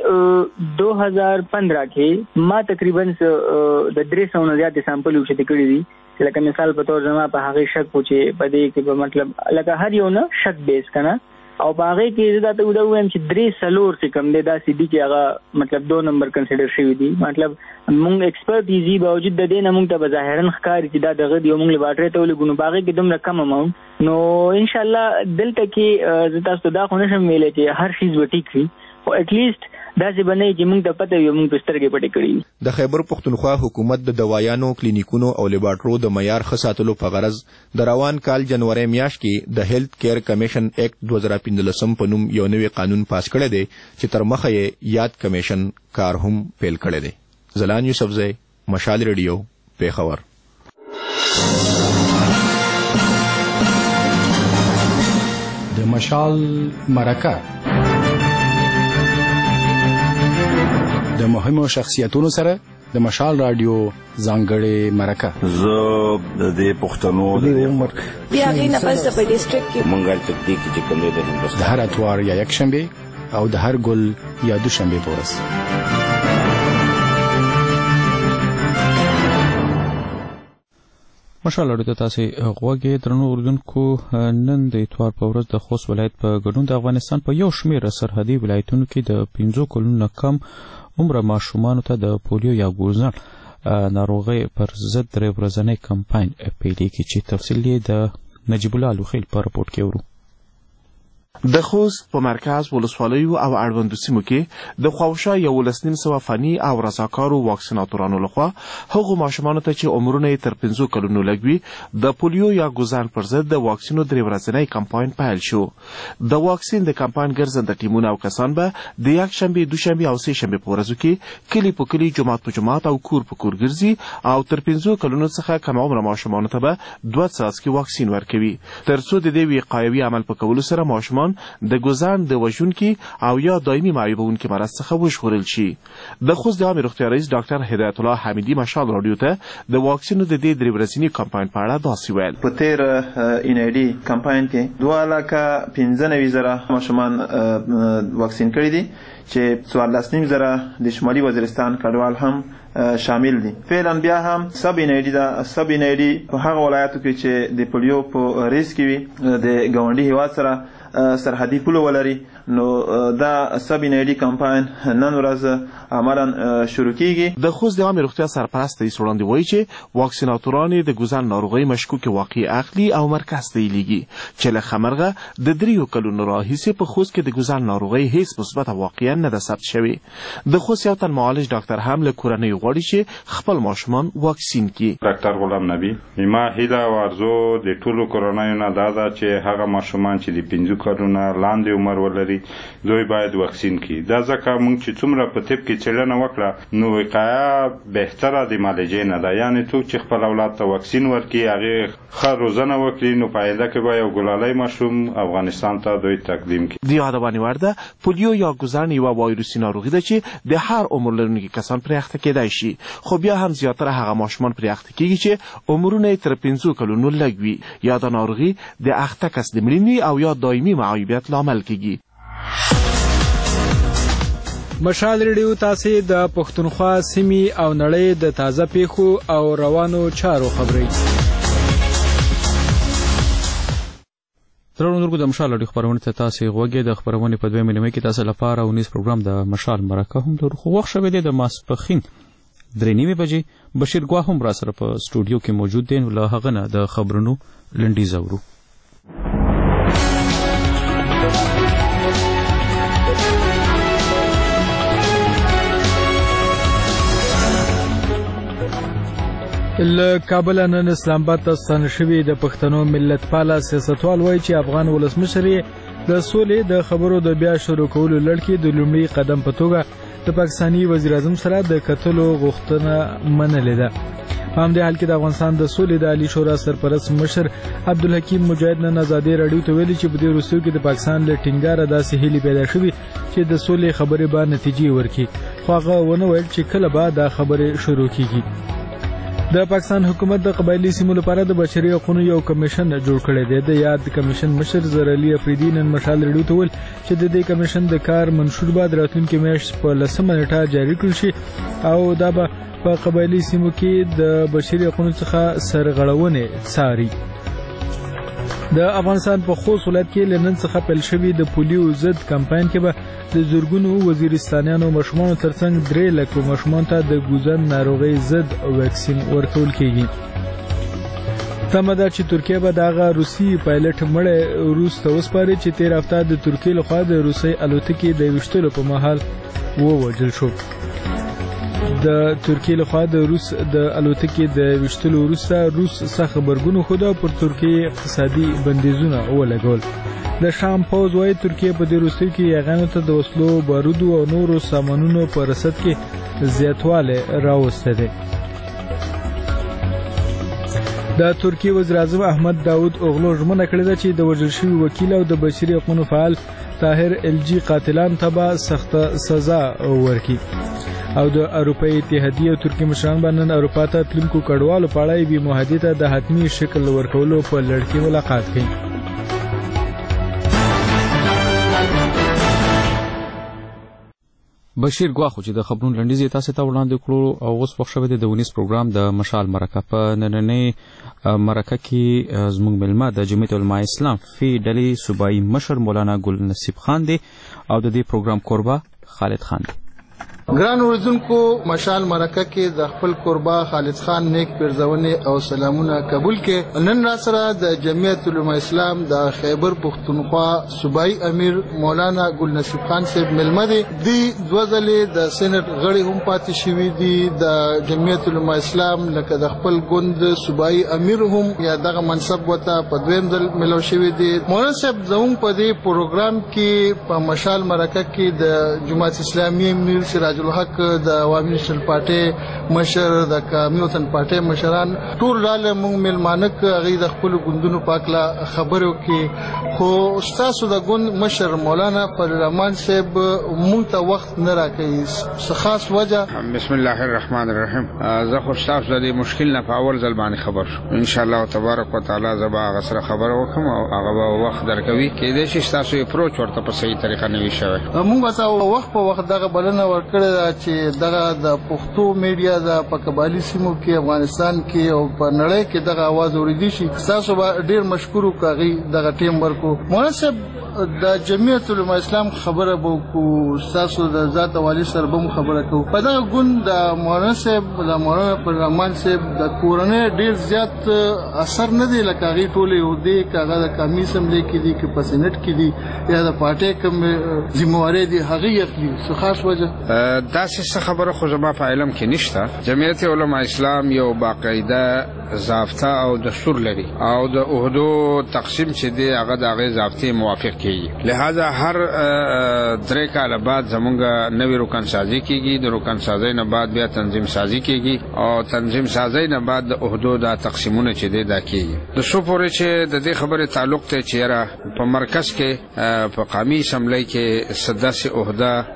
دې 2015 کې ما تقریبا د 300 نه زیات سامپل وشته کړی دي لکه مثال په تور زما په هغه شک پوښي په دې کې په مطلب لکه هر یو نه شک بیس کنه او په هغه کې زدا ته وډاوم چې 3 سلور څخه کم دی دا سیدی کې هغه مطلب 2 نمبر کنسیډر شوی دی مطلب مونږ ایکسپرت ایزي باوجود د دې نه مونږ ته ظاهرا ښکاري چې دا دغه دی مونږ لباټري ته ولګونو باغې کې دومره کم اماونت نو ان شاء الله دلته کې زتا ستاسو دا خو نشم ویلې چې هر شی به ټیک وي او اټ لیست دا چې باندې چې موږ ته پته وي موږ په سترګې پټې کړې د خیبر پختونخوا حکومت د دوايانو کلینیکونو او لیبارټرو د معیار ښه ساتلو په غرض د روان کال جنوري میاشت کې د هیلث کیر کمیشن ایکټ 2015 په نوم یو نوی قانون پاس کړی دی چې تر مخه یې یاد کمیشن کار هم پیل کړی دی زلان یوسفزئی مشال ریډیو پیښور د مشال مرکه د مهمو شخصیتونو سره د مشال رادیو ځانګړې مرکه زه د دې پښتنو د عمر بیا غینه پس په ډیسټریکټ کې مونږه تکتیک چې کوم دی د هندوستان د هر اتوار یا یک شنبه او د هر ګل یا دوشنبه پورس مشال اړه تاسو غوږی درنو اردوونکو نن د اتوار په ورځ د خوست ولایت په ګډون د افغانستان په یو شمېر سرحدي ولایتونو کې د 15 کلونو کم عمره ماشومانو ته د پولیو یا ګوزن ناروغي پر ضد درې ورځنی کمپاین پیلېږي چې تفصیل یې د نجیب الله لوخیل په راپورټ کې ورو د خوست په مرکز ولسوالیو او اړوندو سیمو کې د خواوشا 1.5 فني او رضاکارو واکسیناتورانو لخوا هغو ماشومانو ته چې عمرونه یې تر 15 کلونو لږ وي د پولیو یا ګوزن پر ضد د واکسینو درې ورځنی کمپاین پیل شو د واکسین د کمپاین ګرځنده ټیمونه او کسان به د یک شنبه دوشنبه او سه شنبه په ورځو کې کلی په کلی جماعت په جماعت او کور په کور ګرځي او تر 15 کلونو څخه کم عمر ماشومانو ته به 2 څاڅکي واکسین ورکوي ترڅو د دې وقایوي عمل په کولو سره ماشومان د ګوزن د وژونکي او یا دایمي معیوبونکي مرض څخه وژغورل شي د خوست د عامه روغتیا رئیس ډاکټر هدایت الله حمیدي مشال رادیو ته د واکسینو د دې درې ورځني کمپاین په اړه داسې ویل په تیر انایډي کمپاین کې 2,95,000 ماشومان واکسین کړي دي چې 14,900 د شمالي وزیرستان کډوال هم شامل دي فعلا بیا هم سب انایډي په هغه ولایتو کې چې د پولیو په ریسک وي د ګاونډي هیواد سره سرحدي پوله ولري نو دا سب انایډي کمپاین نن ورځ عملاً شروع کیږي د خوست د عامه روغتیا سرپرست رئیس وړاندې وایي چې واکسیناتوران د ګوزن ناروغي مشکوک واقع اخلي او مرکز ته لیږي چې له خمرغه د 3 کلونو راهیسې په خوست کې د ګوزن ناروغي هیڅ مثبت واقعیا نه ده ثبت شوی د خوست یو تن معالج ډاکټر هم له کورنۍ غواړي چې خپل ماشومان واکسین کړي ډاکټر غلام نبی ما هیله او ارزو د ټولو کورنۍ نه دا چې هغه ماشومان چې د 15 کلونو لاندې عمر ولري دوی باید واکسین کړي دا ځکه موږ چې څومره په طب کې څېړنه وکړه نو وقایه بهتره د معالجې نه ده یعنی څوک چې خپل اولاد ته واکسین ورکړي هغې ښه روزنه وکړي نو په آینده کې به یو ګلالی ماشوم افغانستان ته دوی تقدیم کړي د یادونې وړ ده پولیو یا ګوزن یوه وایروسي ناروغي ده چې د هر عمر لرونکي کسان پرې اخته کېدای شي، خو بیا هم زیاتره هغه ماشومان پرې اخته کېږي چې عمرونه یې تر 5 کلونو لږ وي یا د ناروغي د اخته کس د مړینې او یا دایمي معیوبیت لامل کېږي. مشال ریډیو تاسو د پښتونخوا سیمې او نړۍ د تازه پیښو او روانو چارو خبري. ترونو د مشال ریډیو خبرونه ته تاسو غوږی د خبرونه په 2 نیمه کې تاسو لپاره او نیس پروګرام د مشال مرکه هم د وخت شوه د ماسپخین 3 بجې بشیر ګوا هم را سره په سټوډیو کې موجود دي، نو له هغه نه د خبرونو لنډی زورو. له کابل نن اسلام آباد ته ستانه شوي د پښتنو ملت پاله سیاستوال وایي چې افغان ولسمشر د سولې د خبرو د بیا شروع کولو لړ کې د لومړي قدم په توګه د پاکستاني وزیر اعظم سره د کتلو غوښتنه منلې ده. په همدې حال کې د افغانستان د سولې د عالی شورا سرپرست مشر عبدالحکیم مجاهد نن ازادي راډیو ته ویلي چې په دې وروستیو کې د پاکستان له ټینګاره داسې هیلې پیدا شوي چې د سولې خبرې به نتیجې ورکړي، خو هغه ونه ویل چې کله به دا خبرې شروع کیږي. د پاکستان حکومت د قبایلی سیمو لپاره د بشري حقوقو یو کمیشن جوړ کړی دی. د یاد کمیشن مشر زهر علي افریدي نن مشال ریډیو ته ویل چې د دې کمیشن د کار منشور بعد راتلونکي میاشت په 10 نیټه جاری کړل شي او دا به په قبایلی سیمو کې د بشري حقوقو څخه سرغړونې څاري. د افغانستان په خوست ولایت کې لنن څخه پیل شوی د پولیو ضد کمپاین کې به د زورګونو وزیرستانیانو مشمون ترڅنګ 3 لک مشمون ته د ګوزن ناروغي ضد ویکسین ورکول کیږي. تمه ده چې ترکیه به دغه روسي پایلټ مړ روس ته وسپاري چې 13 هفته د ترکیه لخوا د روسي الوتکې د وشتلو په مهال ووژل شو. د ترکیه لخوا د روس د الوتکې د وشتلو وروسته روس څخه خبرګون خوده پر ترکیه اقتصادي بندیزونه ولګول. د شام پوز وايي ترکیه په دې وروستیو کې یغانو ته د وسلو، بارودو او نورو سامانونو په رسد کې زیاتواله راوسته ده. د ترکیه وزیر اعظم احمد داود اوغلو ژمنه کړې ده چې د وژل شوي وکیل او د بشري حقوقو فعال طاهر الجی قاتلان ته به سخته سزا ورکړي. او د اروپای اتحادیه او ترکیه مشران باندې اروپا ته تلونکو کډوالو په اړه بي معاهده ته د حتمی شکل ورکولو په لړ کې ملاقات کړي. بشیر ګواخو چې د خبرونو لنډیز تاسو ته وړاندې کړو او اوس وخت شوه د ونیس پروګرام د مشال مرکه. په نننۍ مرکه کې زموږ ملما د جمعیت العلماء اسلام فی ډلې صوبایي مشر مولانا ګل نصیب خان دی او د دې پروګرام قربا خالد خان دی. ګران اوریدونکو، مشال مرکه کې د خپل قربا خالد خان نیک پیرزونې او سلامونه قبول کې. نن را سره د جمعیت العلماء اسلام د خیبر پښتونخوا صوبایي امیر مولانا ګل نصیب خان صاحب ملما دي. دی دوه ځلې د سېنات غړي هم پاتې شوي دي. د جمعیت العلماء اسلام لکه د خپل ګوند صوبایي امیر هم یا دغه منصب وته په دویم ځل ملو شوي دي. مولانا صاحب زموږ په دې پروګرام کې په مشال مرکه کې د جماعت اسلامي امیر سراج الحق، د عوامي نېشنل پارټي مشر، د قومي وطن پارټي مشران ټول رااله موږ ملمانک هغه د خپل ګوندونو پاکله خبرو کې. خو تاسو د ګوند مشر مولانا فضل الرحمن صاحب موږ ته وخت نه راکوي، څه خاص وجه؟ بسم الله الرحمن الرحیم. زه خو تاسو د مشکل نه په اول ځل باندې خبر شو. ان شاء الله تبارک وتعالى زبا هغه سره خبر وکم او هغه وخت درکوي کېدای شي تاسو اپروچ ورته په صحیح طریقه نه وي شوی. موږ تاسو وخت په وخت دغه بلنه ورکړه چې دغه د پښتو میډیا د پکبالي سیمو کې افغانستان کې او په نړۍ کې دغه आवाज اوریدي شي. تاسو به ډیر مشکور کاغي دغه ټیم ورکو. مناسب د جمعیت العلماء اسلام خبره بو کو تاسو د ذات والی سره به خبره کو. په دغه ګوند د مناسب د مولانا فضل الرحمن صاحب د کورنۍ ډیر زیات اثر نه دی لکه غي ټوله یو دی کاغه د کمی سملې کې دي کې پسنټ کې دي یا د پارټي کوم ذمہواری دي هغه یخلي. څه خاص وجه؟ داسې خبره خو زما په علم کې نشته. جمعیت علماء اسلام یو باقاعده ضابطه او دستور لري او د عہدو تقسیم چې دی هغه د هغه ضابطې موافق کیږي. لہذا هر 3 کال بعد زمونږ نوې رکن سازي کیږي. د رکن سازي نه بعد بیا تنظیم سازي کیږي او تنظیم سازي نه بعد د عہدو د تقسیمونه چې دی دا کیږي. د څو پورې چې د دې خبره تعلق ته چیرې په مرکز کې په قومي اسمبلی کې سداسي عہده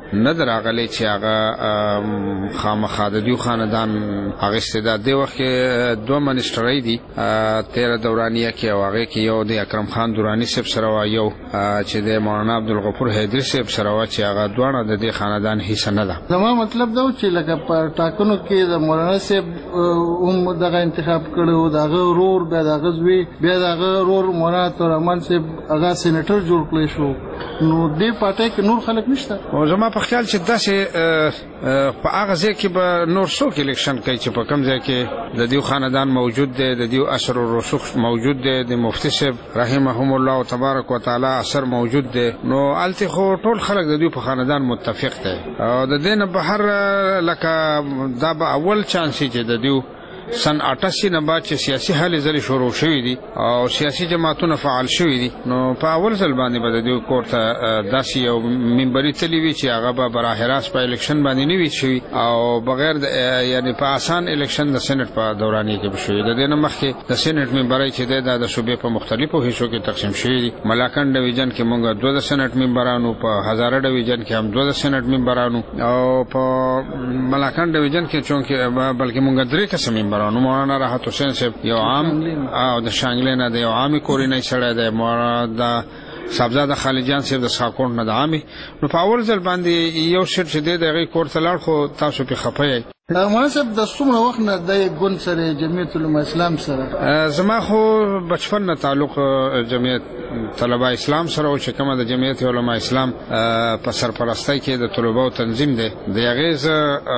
نه دراغلی چې هغه خامخا د دیو خاندان هغه استعداد دی وخت دوه منسټرۍ دي 13 دورانیه کې او هغه کې یو د اکرم خان دورانی صاحب سره و یو چې د مولانا عبدالغفور حیدری صاحب سره و چې هغه دوه د دې خاندان حصہ نه ده. زما مطلب دا چې لکه په ټاکنو کې د مولانا صاحب هم دغه انتخاب کړو دغه رور بیا دغه زوی بیا دغه رور مولانا تورمان صاحب هغه سېنیټر جوړ کړی شو نو دې پټه کې نور خلک نشته. او زما په خیال چې داسې په هغه ځای کې به نور څوک الیکشن کوي چې په کوم ځای کې د دیو خاندان موجود دی د دیو اثر او رسوخ موجود دی د مفتی صاحب رحمهم الله تبارک وتعالى اثر موجود دی نو الته خو ټول خلک د دیو په خاندان متفق دي او د دین بهر لکه دا به اول چانس چې د دیو سن 88 نه بعد چې سیاسي حالې ځلې شروع شوې دي او سیاسي جماعتونه فعال شوې دي نو په اول ځل باندې به د دوی کوړه داسې یو منبري تلوي وي چې هغه به براه راست په الیکشن باندې نه وي شوی او بغیر یعنی په آسان الیکشن د سېنات په دوراني کې بشوي د دې نه مخکې د سېنات منبري چې د صوبې په مختلفو حصو کې تقسیم شوی دي. ملاکنډ ډیویژن کې موږ 2 د سېنات منبرانو په هزاره ډیویژن کې هم 2 د سېنات منبرانو او په ملاکنډ ډیویژن کې چونکه بلکې موږ 3 قسم مولانا راحت حسین صاحب یو عام او د شانګلې نه د یو عامي کورینۍ سره د مولانا صاحبزاده خالد جان صاحب د ساکونټ نه د عامي نو په اول ځل باندې یو شر چې د دغه کور ته لاړ خو تاسو په خپه مولانا صاحب د څومره وخت نه د ګوند سره جمعیت العلماء اسلام سره زما خو بچپن نه تعلق جمعیت طلبه اسلام سره او چې کومه د جمعیت علماء اسلام په سرپرستی کې د طلبه تنظیم دی د هغه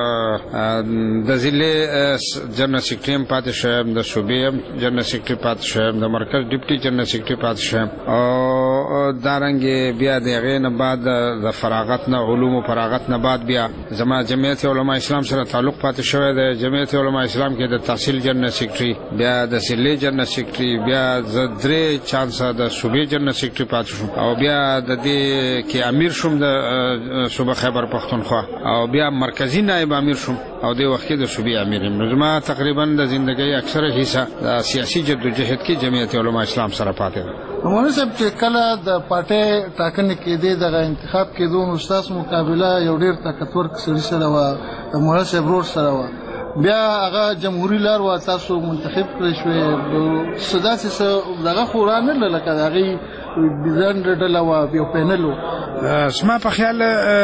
د ضلع جنرال سیکریټری پاتې شوم د صوبې جنرال سیکریټری پاتې شوم د مرکز ډیپټي جنرال سیکریټری پاتې شوم او دارنګ بیا د هغه نه بعد د فراغت نه علوم فراغت نه بعد بیا زما جمعیت علماء اسلام سره تعلق پاتې شوی د جمعیت علماء اسلام کې د تحصیل جنرال سیکریټری بیا د ضلع جنرال سیکریټری بیا د درې چانس د صوبې جنرال سیکریټری پاتې شوم او بیا د دې کې امیر شوم د صوبه خیبر پختونخوا او بیا مرکزی نائب امیر شوم او د وخت د صوبې امیر هم زما تقریبا د ژوندۍ اکثره حصہ د سیاسي جدوجہد کې جمعیت علماء اسلام سره پاتې ده. مولانا صاحب چې کله د پارټي ټاکنې کې د انتخاب کې دوه استاد مقابله یو ډیر طاقتور کسری سره و د مولانا صاحب ورور سره و بیا هغه جمهوریت لار و تاسو منتخب کړی شوی سداسي دغه خورانه لکه دغه بيزن ډله و یو پینل اسما په خیال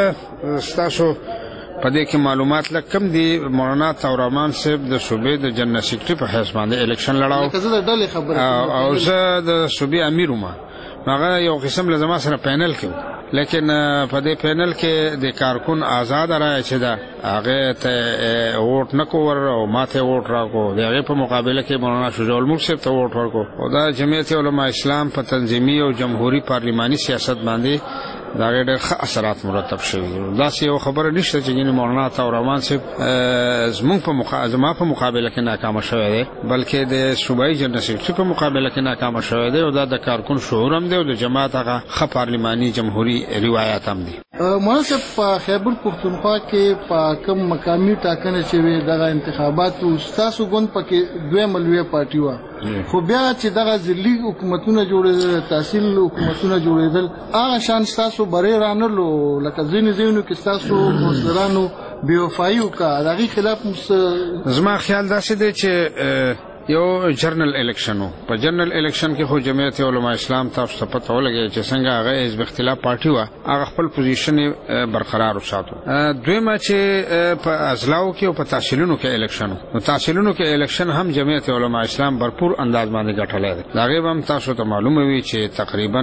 تاسو په دې کې معلومات لکم دي مولانا تورمان صاحب د صوبې د جنرال سیکریټری په حیث باندې الیکشن لړاو او زه د صوبې امیر وم هغه یو قسم لزما سره پینل کې لیکن په دې پینل کې د کارکون آزاد راي چې دا هغه ته ووټ نکور او ماته ووټ راکو دغه په مقابله کې مولانا شجاع الملک صاحب ته ووټ ورکو او دا جمعیت علماء اسلام په تنظیمي او جمهوریت پارلماني سیاست باندې دا ډېر ښه اثرات مرتب شوي دا یو خبره نشته چې ګینه مولانا تورمان صاحب زموږ په مقابله کې ناکام شوی دی بلکې د صوبایي جنرال سیکریټری په مقابله کې ناکام شوی دی او دا د کارکون شعور هم دی او د جماعت هغه ښه پارلماني جمهوریت روایت هم دي. مولانا صاحب په خیبر پختونخوا کې په کوم مقامي ټاکنه چې وي دغه انتخابات تاسو ګوند پکې دوه ملوي پارټي و خو بیا چې دغه ځلي حکومتونه جوړېدل تحصیل حکومتونه جوړېدل هغه شان تاسو بره رانلو لکه ځینې کې تاسو مصدرانو بیوفایو کا دغه خلاف زما خیال دا څه دی چې یو جرنل الیکشنو په جرنل الیکشن کې خو جمعیت علماء اسلام تاسو ته پته ولګي چې څنګه هغه حزب اختلاف پارټي و هغه خپل پوزیشن برقرار وساتو. دویمه چې په ازلاو کې او په تحصیلونو کې الیکشنو نو تحصیلونو کې الیکشن هم جمعیت علماء اسلام برپور انداز باندې ګټلای دی دا غیب هم تاسو ته معلومه وي چې تقریبا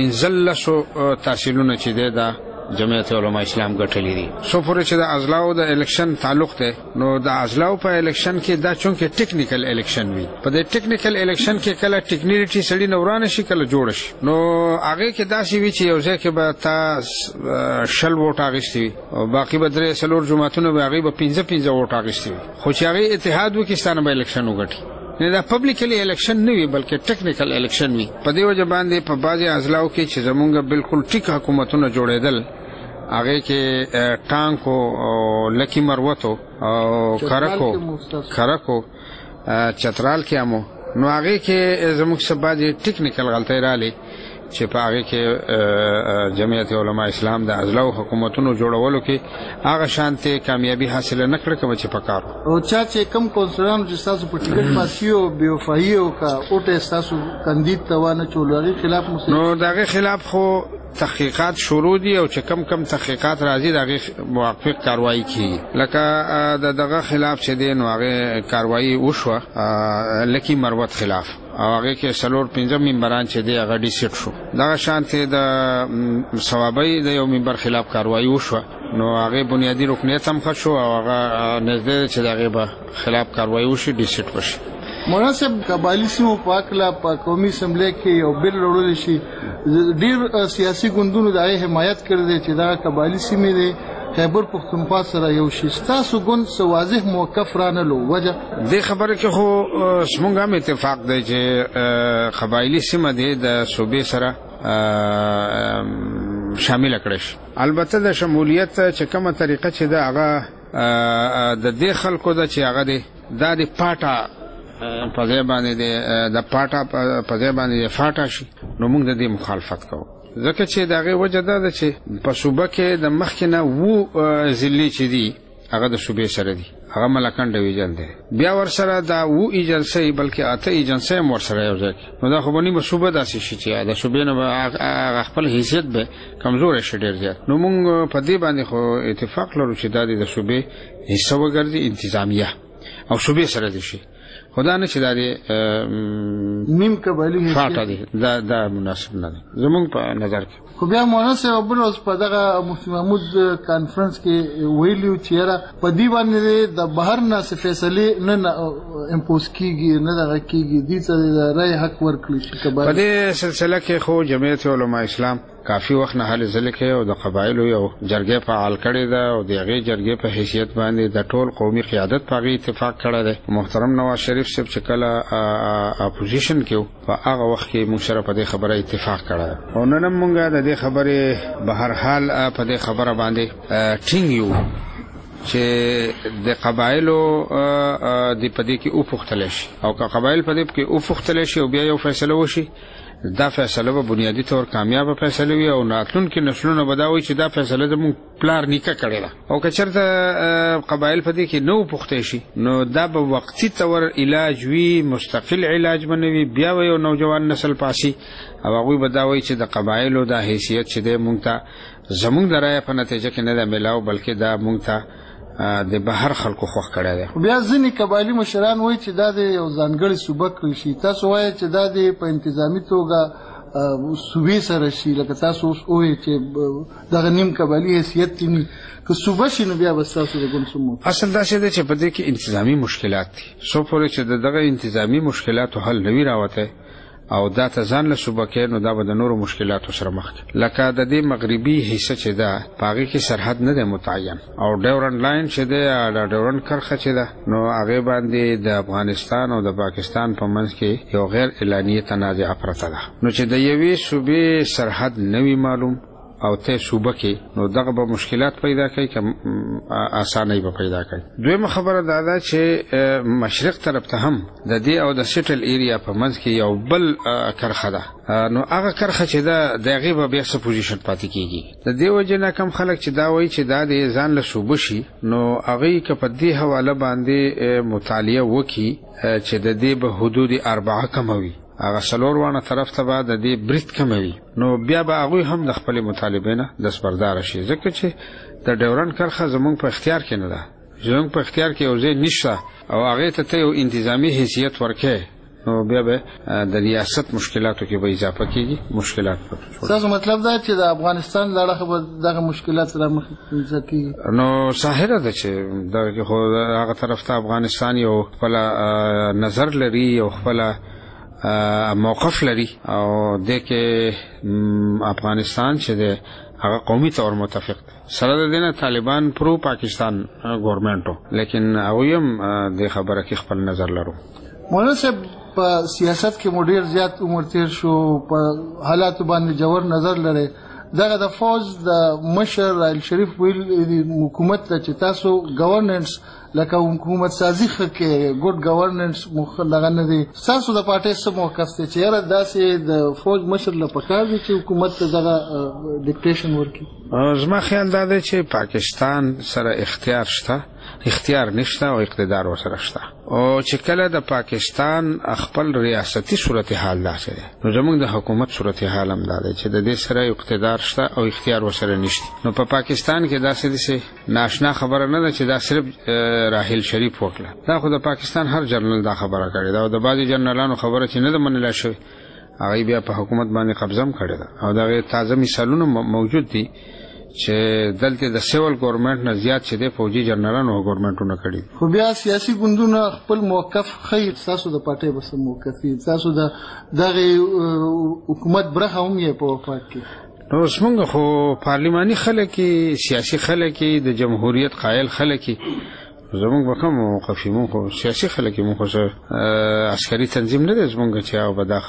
1500 تحصیلونه چې ده جمعیت علماء اسلام ګټلې دي سو پورې چې د ازلاو د الیکشن تعلق ته نو د ازلاو په الیکشن کې دا چونکه ټیکنیکل الیکشن وي په دې ټیکنیکل الیکشن کې کله ټیکنیکلیټي سړی نورانه شي کله جوړ شي نو هغه کې داسې وی چې یو ځکه به تا شل ووټ اغشتي او باقي به درې سلور جماعتونه به هغه به 15 ووټ اغشتي خو چې هغه اتحاد وکستانه به الیکشن وګټي نه دا پبلکلی الیکشن نه وي بلکې ټیکنیکل الیکشن وي په دې وجه باندې په بعضي ازلاو کې چې زمونږ بالکل ټیک حکومتونه جوړېدل هغه کې ټانکو او لکی مروتو او خرکو چترال کې امو نو هغه کې زموږ سبا دي ټیکنیکل غلطۍ رااله چې په هغه کې جمعیت علماء اسلام د ازلو حکومتونو جوړولو کې هغه شانته کامیابی حاصل نه کړ کوم چې پکار او چې کم کونسلران چې تاسو په ټیکټ پاسیو بیوفایو کا اوټه تاسو کاندید توانه چولغي خلاف نو دغه خلاف خو تحقیقات شروع دي او چې کم تحقیقات راځي دغه موافق کاروایی کی لکه دغه خلاف چې دین واغه کاروایی وشوه لکی مروت خلاف او هغه کې سلور 15 ممبران چې دی هغه ډیسټ شو دغه شانته د ثوابي د یو ممبر خلاف کاروایی وشوه نو هغه بنیادی رکنیت هم خښ شو او هغه نږدې چې دغه به خلاف کاروایی وشي ډیسټ وشي مناسب قبایلی سیمو پاکلا په قومي اسمبلی کې یو بل وړول شي ډیر سیاسي ګوندونو د حمایت کړی چې دا قبایلی سیمې دي خیبر پختونخوا سره یو شي تاسو ګوند سو واضح موقف رانه لو وجه د خبره کې خو څنګه هم اتفاق دی چې قبایلی سیمه دي د صوبې سره شامل کړي البته د شمولیت چې کومه طریقه چې دا هغه د دې خلکو د چې هغه دی د پاټا په ځای باندې د پاټا په ځای باندې فاټا شي نو موږ د دې مخالفت کوو ځکه چې دغه وجه دا چې په صوبه کې د مخکنه وو ضلع چې دي هغه د صوبې سره دي هغه ملکان ډیویژن دی بیا ور سره دا وو ایجنسی بلکې اته ایجنسی مور سره یو ځای نو دا خو باندې صوبه داسې شي چې د صوبې نه خپل حیثیت به کمزور شي ډیر زیات نو موږ په دې باندې خو اتفاق لرو چې د صوبې حصہ وګرځي انتظامیه او صوبې سره دي شي خدا نه چې دا نیم قبایلی فاټا دي دا مناسب نه زمونږ په نظر کې خو بیا مناسب بل اوس په دغه مفتي محمود کانفرنس کې ویلیو چې په دی باندې د بهر نه فیصله نه امپوز کیږي نه دغه کیږي دي چې رای حق ورکړي شي په دې سلسله کې خو جمعیت علماء اسلام کافی وخت نه حل ځل کې او د قبایلو یو جرګه فعال کړي ده او دغه جرګه په حیثیت باندې د ټول قومي قیادت په اتفاق کړی دی محترم نواز شریف صاحب چې کله اپوزیشن کې په هغه وخت کې موږ سره په دې خبره اتفاق کړی او نن موږ د دې خبره به هر حال په دې خبره باندې ټینګ یو چې د قبایلو د پدې کې او پختل شي او که قبایل پدې کې او پختل شي او بیا یو فیصله وشي دا فیصله به بنیادی طور کامیاب فیصله وي او راتلونکي نسلونه بداوي چې دا فیصله زموږ پلار نیکه کړی ده او که چېرته قبایل پدې کې نو پخته شي نو دا به وقتی طور علاج وي مستقل علاج بنوي بیا یو نوجوان نسل پاسي او هغوی بداوي چې د قبایلو د حیثیت چې د مونږ ته زموږ د رایې په نتیجه کې نه ده ملاو بلکې دا مونږ ته د بهر خلکو خوښ کړی دی بیا ځینې قبایلي مشران وایي چې دا د یو ځانګړي صوبه کړی شي تاسو وایئ چې دا د په انتظامي توګه صوبې سره شي لکه تاسو اوس وایئ چې دغه نیم قبایلي حیثیت نه که صوبه شي نو بیا به ستاسو د ګوند سمو اصل دا شی دی چې په دې کې انتظامي مشکلات دي څو پورې چې دغه انتظامي مشکلاتو حل نه وي راوتی او دا ته ځان له صوبه کې نو دا به د نورو مشکلاتو سره مخ لکه د دې مغربي حصہ چې دا پاغي کې سرحد نه دی متعین او ډیورنډ لاین چې دی د ډیورنډ کرخه چې ده نو هغه باندې د افغانستان او د پاکستان په منځ کې یو غیر اعلاني تنازع پرته ده نو چې د یوې صوبې سرحد نوي معلوم او ته صوبه کې نو دغه به مشکلات پیدا کوي که اسانۍ به پیدا کوي دویمه خبره دا ده چې مشرق طرف ته هم د دې او د سیټل ایریا په منځ کې یو بل کرخه ده نو هغه کرخه چې ده دغه به بیا څه پوزیشن پاتې کیږي د دې وجه نه کم خلک چې دا وایي چې دا د ځان له صوبه شي نو هغه که په دې حواله باندې مطالعه وکړي چې د دې به حدود 4 کموي هغه سلور وانه طرف ته به د دې برید کموي نو بیا به هغوی هم د خپل مطالبې نه دستبردار شي ځکه چې د ډیورنډ کرخه زمونږ په اختیار کې نه ده زمونږ په اختیار کې یو ځای نشته او هغې ته یو انتظامي حیثیت ورکې نو بیا به د ریاست مشکلاتو کې به اضافه کیږي مشکلات تاسو مطلب دا چې د افغانستان لړخه به دغه مشکلات سره مخ کیږي نو ظاهره ده چې دغه خو هغه طرف ته افغانستان یو خپل نظر لري او خپل موقف لري او د کې افغانستان چې د هغه قومي تور متفق سره د دینه طالبان پرو پاکستان ګورنمنټو لیکن هغه هم د خبره کې خپل نظر لرو مناسب په سیاست کې مو ډیر زیات عمر تیر شو په حالات باندې جوړ نظر لري دغه د فوج د مشر رائل شریف ویل حکومت ته چې تاسو گورننس لکه حکومت سازي کې ګډ گورننس مخلغه نه دي تاسو د پارټي سره موقف ته چیرې داسې د فوج مشر له پکار دي چې حکومت ته دغه ډیکټیشن ورکړي زما خیال دا دی چې پاکستان سره اختیار نشته او اقتدار ورسره شته او چې کله د پاکستان خپل ریاستي صورتحال داسې دی نو زموږ د حکومت صورتحال هم دا دی چې د دې سره اقتدار شته او اختیار ورسره نشته نو په پاکستان کې داسې دي ناشنا خبره نه ده چې دا صرف راحیل شریف وکړه دا خو د پاکستان هر جنرال دا خبره کړې ده او د بعضې جنرالانو خبره چې نه ده منله شوې هغه بیا په حکومت باندې قبضه هم کړې ده او دغه تازه مثالونه موجود دي چې دلته د سیول ګورنمنت نه زیات چې د فوجي جنرالانو ګورنمنټونه کړي خو بیا سیاسي ګوندونه خپل موقف خیر تاسو د پارټي بس موقفي تاسو د دغه حکومت برخه هم یې په وفات کې نو څنګه خو پارلماني خلک سیاسي خلک د جمهوریت قائل خلک زمونږ به کوم موقف یې خو سیاسي خلک یې خو عسکري تنظیم نه دی زمونږ چې هغه به دا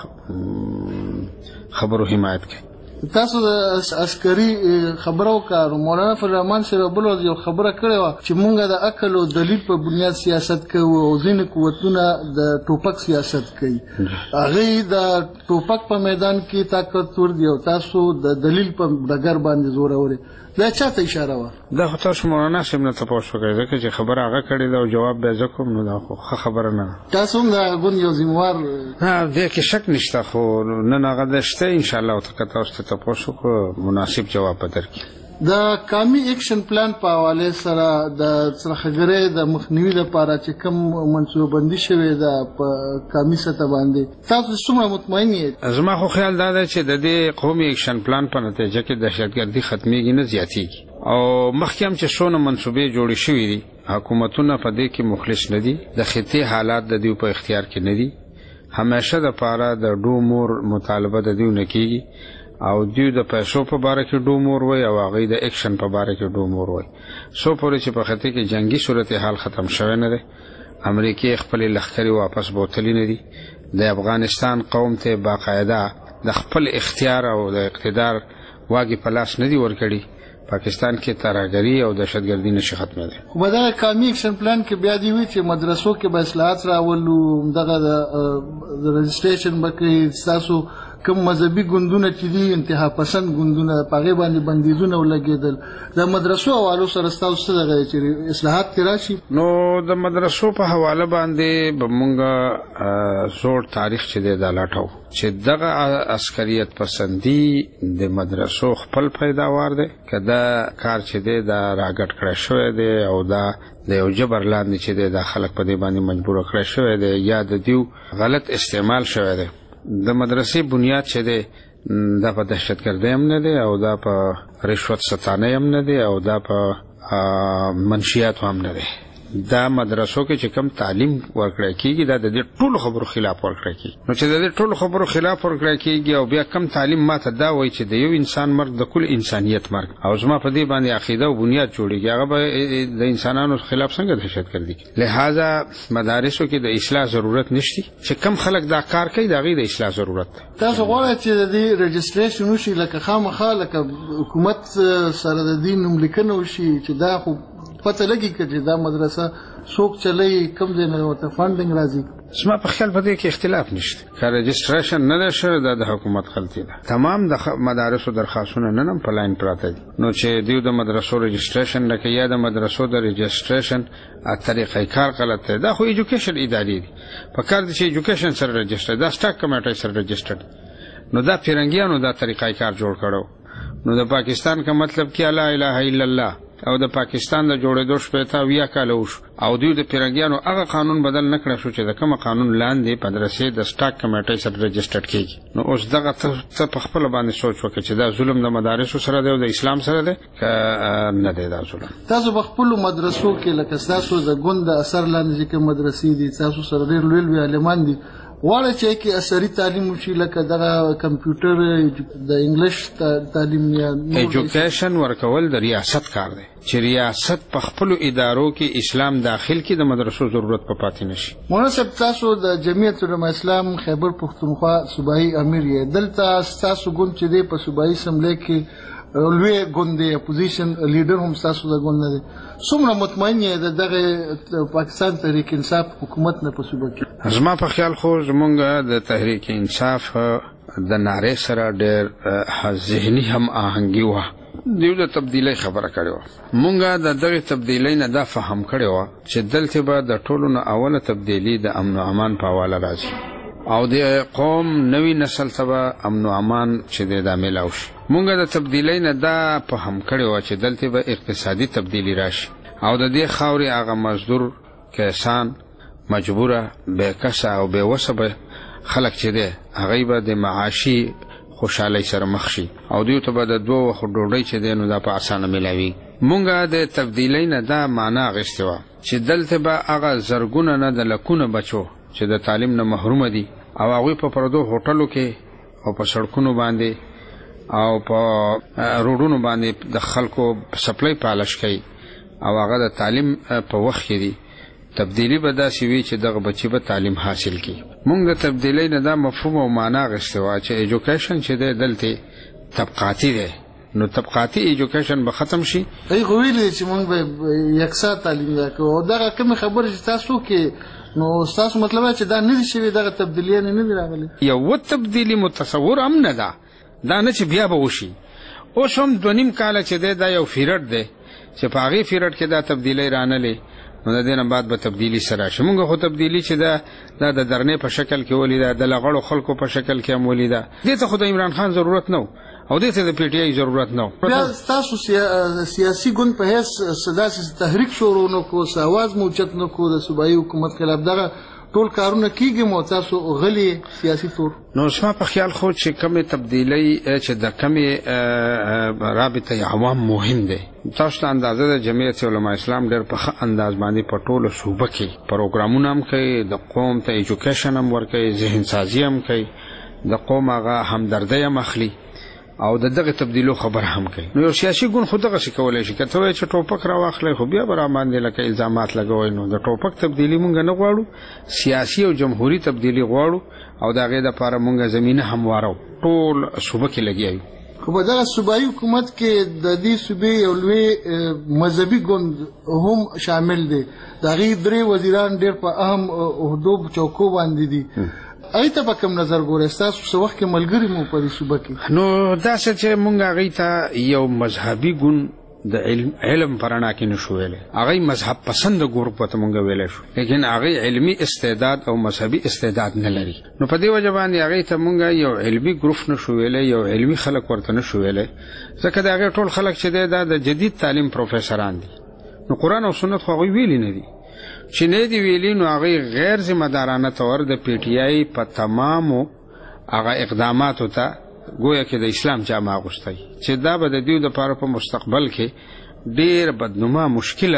خبرو حمایت کوي تاسو د عسکري خبرو کارو مولانا فضل الرحمن سیرابل یو خبره کړې و چې مونږ د عقل او دلیل په بنیاد سیاست کوو او ځینې قوتونه د ټوپک سیاست کوي هغه د ټوپک په میدان کې طاقت ور دی او تاسو د دلیل په ډګر باندې زور اوري دا چاته اشاره و دا خو تاسو مولانا صاحب نه تاسو وکړئ ځکه چې خبره هغه کړې ده او جواب به زه کوم نو دا خو خبره نه تاسو هم د غون یو ذمہوار دې کې شک نشته خو نن هغه دشته ان شاء الله تاسو ته تاسو کو مناسب جواب درکړي د کامی اکشن پلان په حواله سره د سرخګرې د مخنیوي لپاره چې کوم منصوبه بندي شوې ده په کامی سطح باندې تاسو څومره مطمئن یې زما خو خیال دا دی چې د دې قومي اکشن پلان په نتیجه کې دهشتګردي ختميږي نه زیاتېږي او مخکې هم چې څونه منصوبې جوړې شوې دي حکومتونه په دې کې مخلص نه دي د خطي حالات د دې په اختیار کې نه دي همیشه د پاره د ډومور مطالبه د دې نه کیږي او دیو د پیسو په باره کې ډومور وای او هغه د اکشن په باره کې ډومور وای سو پورې چې په خطي کې جنگي صورتحال ختم شوه نه ده امریکای خپل لښکري واپس بوتلی نه دي د افغانستان قوم ته باقاعده د خپل اختیار او د اقتدار واګي پلاس نه دي ورکړي پاکستان کې ترهګری او دهشتګردي نشي ختمه ده خو دا کامی اکشن پلان کې بیا دی وی چې مدرسو کې به اصلاحات راولو دغه د رجسټریشن بکې تاسو کوم مذهبي ګوندونه چې دي انتها پسند ګوندونه پاغه باندې بندیزونه ولګیدل د مدرسو حوالو سره تاسو دغه چې اصلاحات تراشي نو د مدرسو په حواله باندې بمونګه زوړ تاریخ چې د لاټو چې دغه عسکریت پسندي د مدرسو خپل پیداوار ده کدا کار چې د راګټ کړی شوی دی او دا د یو جبر لاندې چې د خلک په دې باندې مجبور کړی شوی دی یا د دیو غلط استعمال شوی دی د مدرسې بنیاد چې دی دا په دهشتګردۍ هم نه دی او دا په رشوت ستانۍ هم نه دی او دا په منشیاتو هم نه دی دا مدرسو کې چې کم تعلیم ورکړی کیږي دا د دې ټولو خبرو خلاف ورکړی کیږي نو چې د دې ټولو خبرو خلاف ورکړی کیږي او بیا کم تعلیم ماته دا وایي چې د یو انسان مرګ د کل انسانیت مرګ او زما په دې باندې عقیده او بنیاد جوړیږي هغه به د انسانانو خلاف څنګه دهشتګردي لہذا مدارسو کې د اصلاح ضرورت نشته چې کم خلک دا کار کوي دا غي د اصلاح ضرورت تاسو غواړئ چې د دې رجسټریشن وشي لکه خامخا لکه حکومت سره د دې نوم لیکنه وشي چې دا خو پته لګي چې دا مدرسه څوک چلای کوم ځای نه ورته فاندینګ راځي زما په خیال په دې کې اختلاف نشته که رجسټریشن نه شوی د حکومت غلطي ده تمام د مدارسو درخواستونه نن هم په لاین پراته دي نو چې دیو د مدرسو رجسټریشن نه کوي یا د مدرسو د رجسټریشن طریقې کار غلط ده دا خو ایجوکیشن ادارې دي په کار دي چې ایجوکیشن سره رجسټر دا سټاک کمیټه سره رجسټر نو دا پیرنګیانو دا طریقې کار جوړ کړو نو د پاکستان کا مطلب کې لا اله الا الله او د پاکستان د جوړېدو شپږ ویا کاله وشو او دوی د پیرنګیانو هغه قانون بدل نکړ شو چې د کوم قانون لاندې مدرسې د سټاک کمیټې سره رجسټر کیږي نو اوس دغه ته په خپل باندې سوچ وکړي چې دا ظلم د مدارسو سره دی او د اسلام سره دی نه دی دا ظلم تاسو په خپل مدرسو کې لکه تاسو د ګوند اثر لاندې کې مدرسې دي تاسو سره ډېر لوی عالمان دي واړه چې کې عصري تعلیم وشي لکه دغه کمپیوټر د انګلیش تعلیم یا ایجوکیشن ورکول د ریاست کار دی چې ریاست په خپل ادارو کې اسلام داخل کې د مدرسو ضرورت په پاتې نشي. مناسب تاسو د جمعیت علماء اسلام خیبر پختونخوا صوبایي امیر یې دلته تاسو ګوند چې دی په صوبایي اسمبلی کې لوی ګوند دی اپوزیشن لیډر هم تاسو د ګوند دی څومره مطمئن یې دغه پاکستان تحریک انصاف حکومت نه په صوبه کې؟ زما په خیال خو زمونږ د تحریک انصاف د نارې سره ډېر ذهني هم آهنګي وه دیو د تبدیلی خبره کړې وه. مونږ د دغې تبدیلی نه دا فهم کړې وه چې دلته به د ټولو نه اوله تبدیلي د امن و امان په حواله راځي او د قوم نوی نسل ته به امن و امان چې دا میلاو شي. مونږ د تبدیلی نه دا فهم کړې وه چې دلته به اقتصادي تبدیلی راشي او د دې خاورې هغه مزدور کسان مجبوره بېکسه او بېوسه به خلک چې دی هغوی به د معاشي خوشحالۍ سره مخ شي او دوی ته به د 2 وخت ډوډۍ چې دی نو دا په اسانه میلاوي. مونږ د تبدیلی نه دا معنا اخیستې وه چې دلته به هغه زرګونه نه د لکونه بچو چې د تعلیم نه محرومه دي او هغوی په پردو هوټلو کې او په سړکونو باندې او په روډونو باندې د خلکو سپلای پالش کوي او هغه د تعلیم په وخت کې دي. تبدیلی به داسې وي چې دغه بچی به تعلیم حاصل کړي. مونږ د تبدیلی نه دا مفهوم او معنا اخیستې وه چې ایجوکیشن چې دی دلته طبقاتي دی نو طبقاتي ایجوکیشن به ختم شي. هغوی ویلي چې مونږ به یکسا تعلیم راکړو او دغه کومې خبرې چې تاسو کې نو ستاسو مطلب چې دا نه دي شوي دغه تبدیلي نه دي راغلي. یوه تبدیلي متصور هم نه ده دا نه چې بیا به وشي. اوس هم 2.5 کاله چې دی دا یو پیرډ دی چې په هغې پیرډ کې دا تبدیلی رانلې نو د دې نه بعد به تبدیلي سره شي. مونږ خو تبدیلي چې دا د درنې په شکل کې ولیده د لغړو خلکو په شکل کې هم ولیده. دې ته خو د عمران خان ضرورت نه و او دې ته د پی ټی آی ضرورت نه و. بیا ستاسو سیاسي ګوند په حیث داسې تحریک شروع نه کړو څه اواز مو اوچت نه کړو د صوبایي حکومت خلاف دغه ټول کارونه کیږي مو تاسو غلي سیاسي طور؟ نو زما په خیال خو چې کومې تبدیلی چې د کومې رابطه عوام مهم دی. تاسو ته اندازه د جمعیت علماء اسلام ډېر په ښه انداز باندې په ټوله صوبه کې پروګرامونه هم کوي د قوم ته ایجوکیشن هم ورکوي ذهن سازي هم کوي د قوم هغه همدردۍ هم اخلي او دغه تبدیلو خبر هم کوي. نو یو سیاسي ګوند خو دغه څه کولی شي که ته وایې چې ټوپک راواخلی خو بیا به راباندې لکه الزامات لګوئ. نو د ټوپک تبدیلي مونږ نه غواړو سیاسي او جمهوري تبدیلي غواړو او د هغې دپاره مونږ زمینه همواره ټول صوبه کې لګیا یو. خو په دغه صوبایي حکومت کې د دې صوبې یو لوی مذهبي ګوند هم شامل دی د هغې 3 وزیران ډېر په اهم عهدو چوکو باندې دي. ای ته په کوم نظر ګورئ ستاسو څه وخت کې ملګري مو په دې صوبه کې؟ نو داسې چې مونږ هغوی ته یو مذهبي ګوند د علم په رڼا کې نشو ویلی. هغوی مذهب پسنده ګروپ ورته مونږ ویلی شو لیکن هغوی علمي استعداد او مذهبي استعداد نه لري. نو په دې وجه باندې هغوی ته مونږ یو علمي ګروپ نشو ویلی یو علمي خلک ورته نشو ویلی ځکه د هغې ټول خلک چې دی دا د جدید تعلیم پروفیسران دي. نو قرآن او سنت خو هغوی ویلي نه دي چې نه دي ویلي نو هغوی غیر ذمه دارانه طور د پی ټی آی په تمامو هغه اقداماتو ته گویا کې د اسلام جامه اغوستی چې دا به د دوی دپاره په مستقبل کې ډېر بدنما مشکله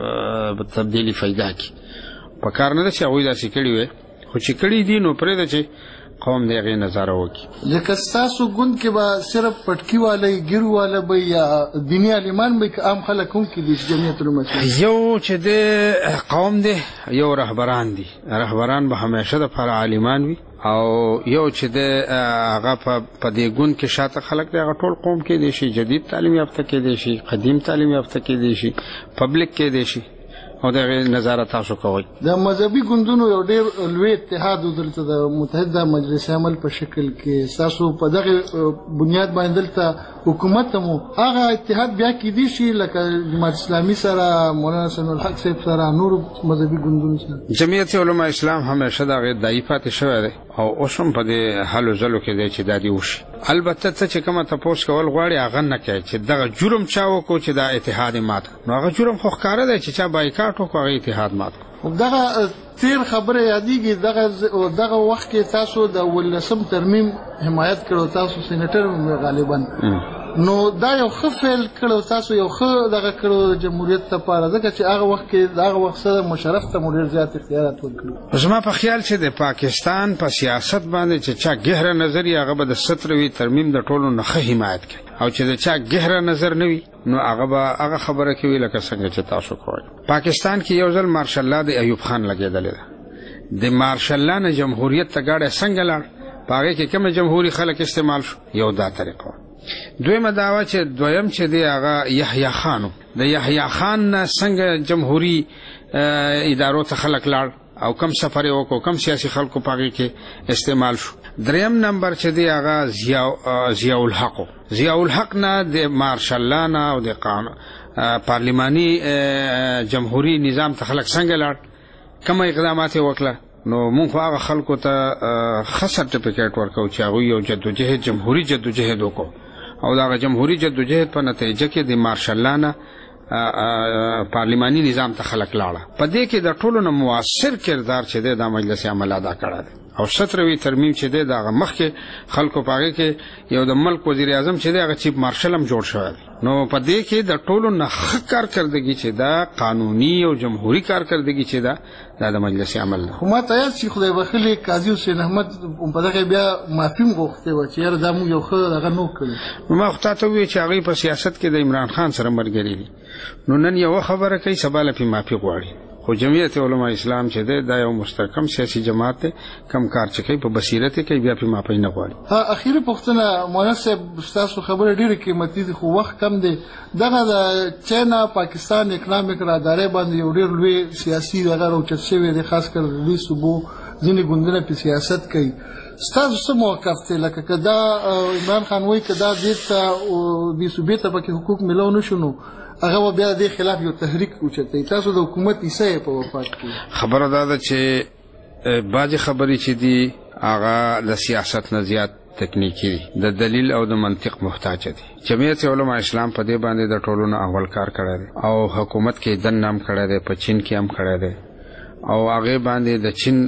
تبدیلي پیدا کړي. په کار نه ده چې هغوی داسې کړي وی خو چې کړي دي نو پرېږده چې قوم د هغې نظاره وکړي. لکه ستاسو ګوند کې به صرف پټکي والی ګیرو والا به یا دیني عالمان به که عام خلک هم کې دي جمعیت علماء یو چې د قوم دی یو رهبران دي. رهبران به همیشه دپاره عالمان وي او یو چې د هغه په دې ګوند کې شاته خلک دی هغه ټول قوم کېدی شي جدید تعلیم یافته کېدی شي قدیم تعلیم یافته کېدی شي پبلک کېدی شي او دغه نظاره تاسو کوئ. د مذهبي ګوندونو یو ډېر لوی اتحاد دلته د متحده مجلس عمل په شکل کې تاسو په دغه بنیاد باندې دلته حکومت مو هغه اتحاد بیا کېدی شي لکه جماعت اسلامي سره مولانا سمیع الحق صاحب سره نور مذهبي ګوندونو سره؟ جمعیت علماء اسلام همیشه د هغې دایي پاتې شوی دی او اوس هم په دې هلو ځلو کې دی چې دا دې وشي. البته ته چې کومه تپوس کول غواړې هغه نه کوې چې دغه جرم چا وکړو چې دا اتحاد یې مات کړو. نو هغه جرم خو ښکاره دی چې چا بایکاټ وکړو هغه اتحاد مات کړو. دغه تیر خبره یادېږي دغه وخت کې تاسو د 18 ترمیم حمایت کړو تاسو سینیټر غالبا نو دا یو ښه فعل کړو تاسو یو ښه دغه کړو جمهوریت لپاره ځکه چې هغه وخت کې دغه وخت سره مشرف ته مو ډېر زیات اختیارات ورکړي. زما په خیال چې د پاکستان په سیاست باندې چې چا ګهره نظر یې هغه به د 17 ترمیم د ټولو نه ښه حمایت کوي او چې د چا ګهره نظر نه وي نو هغه به هغه خبره کوي لکه څنګه چې تاسو کوئ. پاکستان کې یو ځل مارشل الله د ایوب خان لګېدلې ده. د مارشل الله نه جمهوریت ته ګاډی څنګه لاړ په هغې کې کومه جمهوري خلک استعمال شو یو دا طریقه. دویمه دعوه چې دویم چې دی هغه یحیی خان د یحیی خان نه څنګه جمهوري ادارو ته خلک لاړ او کم سفر یې وکړو کم سیاسي خلکو په هغې کې استعمال شو. دریم نمبر چې دی هغه ضیاء الحق نه د مارشل الله نه او د پارلماني جمهوري نظام ته خلک څنګه لاړ کوم اقدامات یې وکړه نو موږ خو هغه خلکو ته ښه سرټیفیکیټ ورکوو چې هغوی یو جدوجهد جمهوري جدوجهد وکړو او دغه جمهوري جدوجهد په نتیجه کې د مارشل الله نه پارلماني نظام ته خلک لاړه. په دې کې د ټولو نه مؤثر کردار چې دی دا مجلس عمل ادا کړی دی او 17 ترمیم چې دی د هغه مخکې خلکو په هغې کې یو د ملک وزیر اعظم چې دی هغه چیف مارشل هم جوړ شوی دی. نو په دې کې د ټولو نه ښه کارکردګي چې دا قانوني او جمهوري کارکردګي چې دا د مجلس عمل ده. خو ما ته یاد چې خدای بخښلي قاضي حسین احمد په دغه بیا معافي هم غوښتې وه چې یاره دا موږ یو ښه دغه نه کړی. نو ما خو تا ته وویل چې هغوی په سیاست کې د عمران خان سره ملګري دي نو نن یوه خبره کوي سبا له پې معافي غواړي. خو جمعیت علما اسلام چې دی دا یو مستحکم سیاسي جماعت دی کم کار چې کوي په بصیرت یې کوي بیا پې معافي نه غواړي. اخیري پوښتنه مولانا صاحب ستاسو خبره ډېره قیمتي دي خو وخت کم دی. دغه د چاینا پاکستان اکنامک رادارۍ باندې یو ډېر لوی سیاسي دغه راوچت شوی دی خاص کر د لوی صوبو ځینې ګوندونه پې سیاست کوي. ستاسو څه موقف دی لکه که دا عمران خان وایي که دا دې ته دې صوبې ته پکې حقوق میلاو نه شو نو هغه بیا د خلاف یو تحریک اوچتوي تاسو د حکومت حصه په وفات کې. خبره دا ده چې بعضې خبرې چې دي هغه د سیاست نه زیات تکنیکی دي د دلیل او د منطق محتاج دي. جمعیت علما اسلام په دې باندې د ټولو نه اول کار کړی دی او حکومت کې دننه هم کړی دی په چین کې هم کړی دی او هغې باندې د چین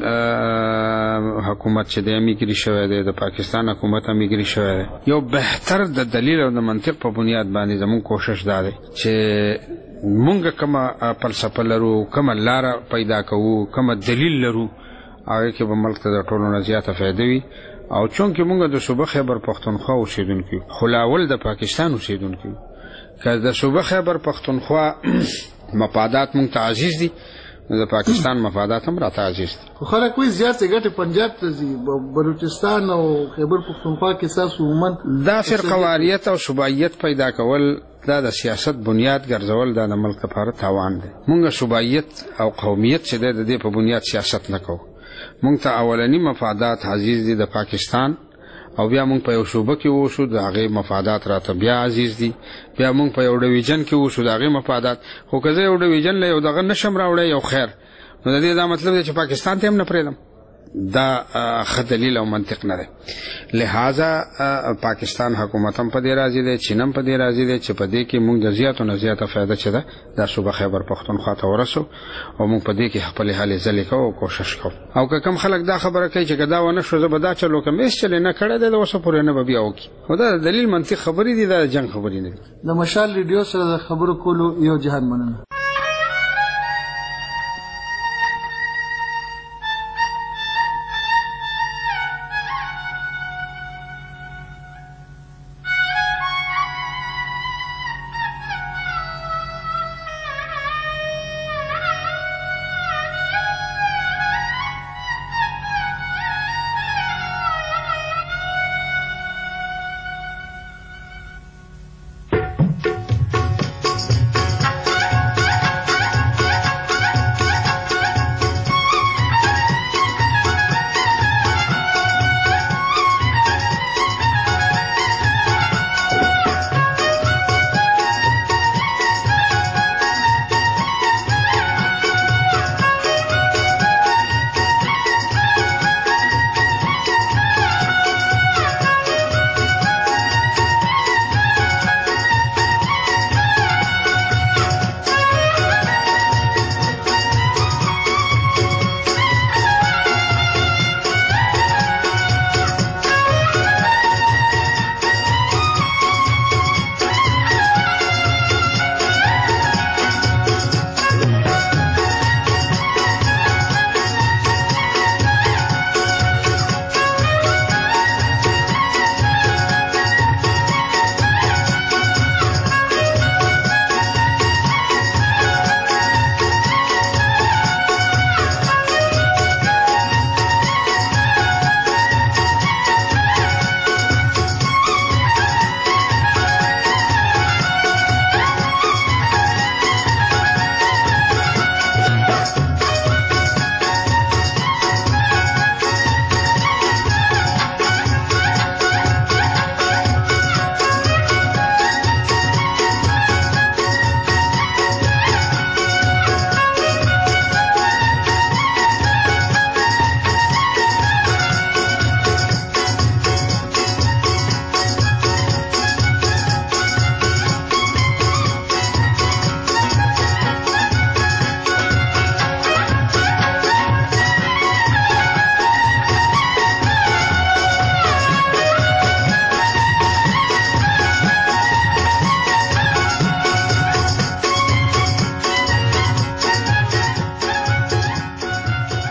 حکومت چې دی امیګري شوی دی د پاکستان حکومت امیګري شوی دی. یو بهتر د دلیل او د منطق په بنیاد باندې زموږ کوشش دا دی چې مونږ کومه فلسفه لرو کومه لاره پیدا کوو کومه دلیل لرو هغې کې به ملک ته د ټولو نه زیاته فایده وي او چونکې مونږ د صوبه خیبر پښتونخوا اوسېدونکي یو خو لاول د پاکستان اوسېدونکي یو که د صوبه خیبر پښتونخوا مفادات مونږ ته عزیز دي د پاکستان مفادات هم راته عزیز دي. خو خلک وایي زیاتې ګټې پنجاب ته ځي بلوچستان او خیبر پښتونخوا کې ستاسو عموما دا فرقواریت او صوبایت پیدا کول دا د سیاست بنیاد ګرځول دا د ملک لپاره تاوان دی. مونږ صوبایت او قومیت چې دی د دې په بنیاد سیاست نه کوو. مونږ ته اولنی مفادات عزیز دي د پاکستان او بیا مونږ په یو صوبه کې وشو د هغې مفادات راته بیا عزیز دي بیا مونږ په یو ډویژن کې وشو د هغې مفادات خو که زه یو ډویژن له یو دغه نشم راوړی یو خیر نو د دې دا مطلب دی چې پاکستان ته هم نه پرېږدم دا ښه دلیل او منطق نه دی. لہذا پاکستان حکومت هم په دې راضي دی چین هم په دې راضي دی چې په دې کې مونږ د زیاتو نه زیاته فایده چې ده دا صوبه خیبر پښتونخوا ته ورسو او مونږ په دې کې خپلې هلې ځلې کوو او کوشش کوو. او که کم خلک دا خبره کوي چې که دا ونه شو زه به دا چل وکړم هېڅ چل یې نه کړی دی د اوسه پورې نه به بیا وکړي خو دا د دلیل منطق خبرې دي دا د جنګ خبرې نه دي. د مشال ریډیو سره د خبرو کولو یو جهان مننه.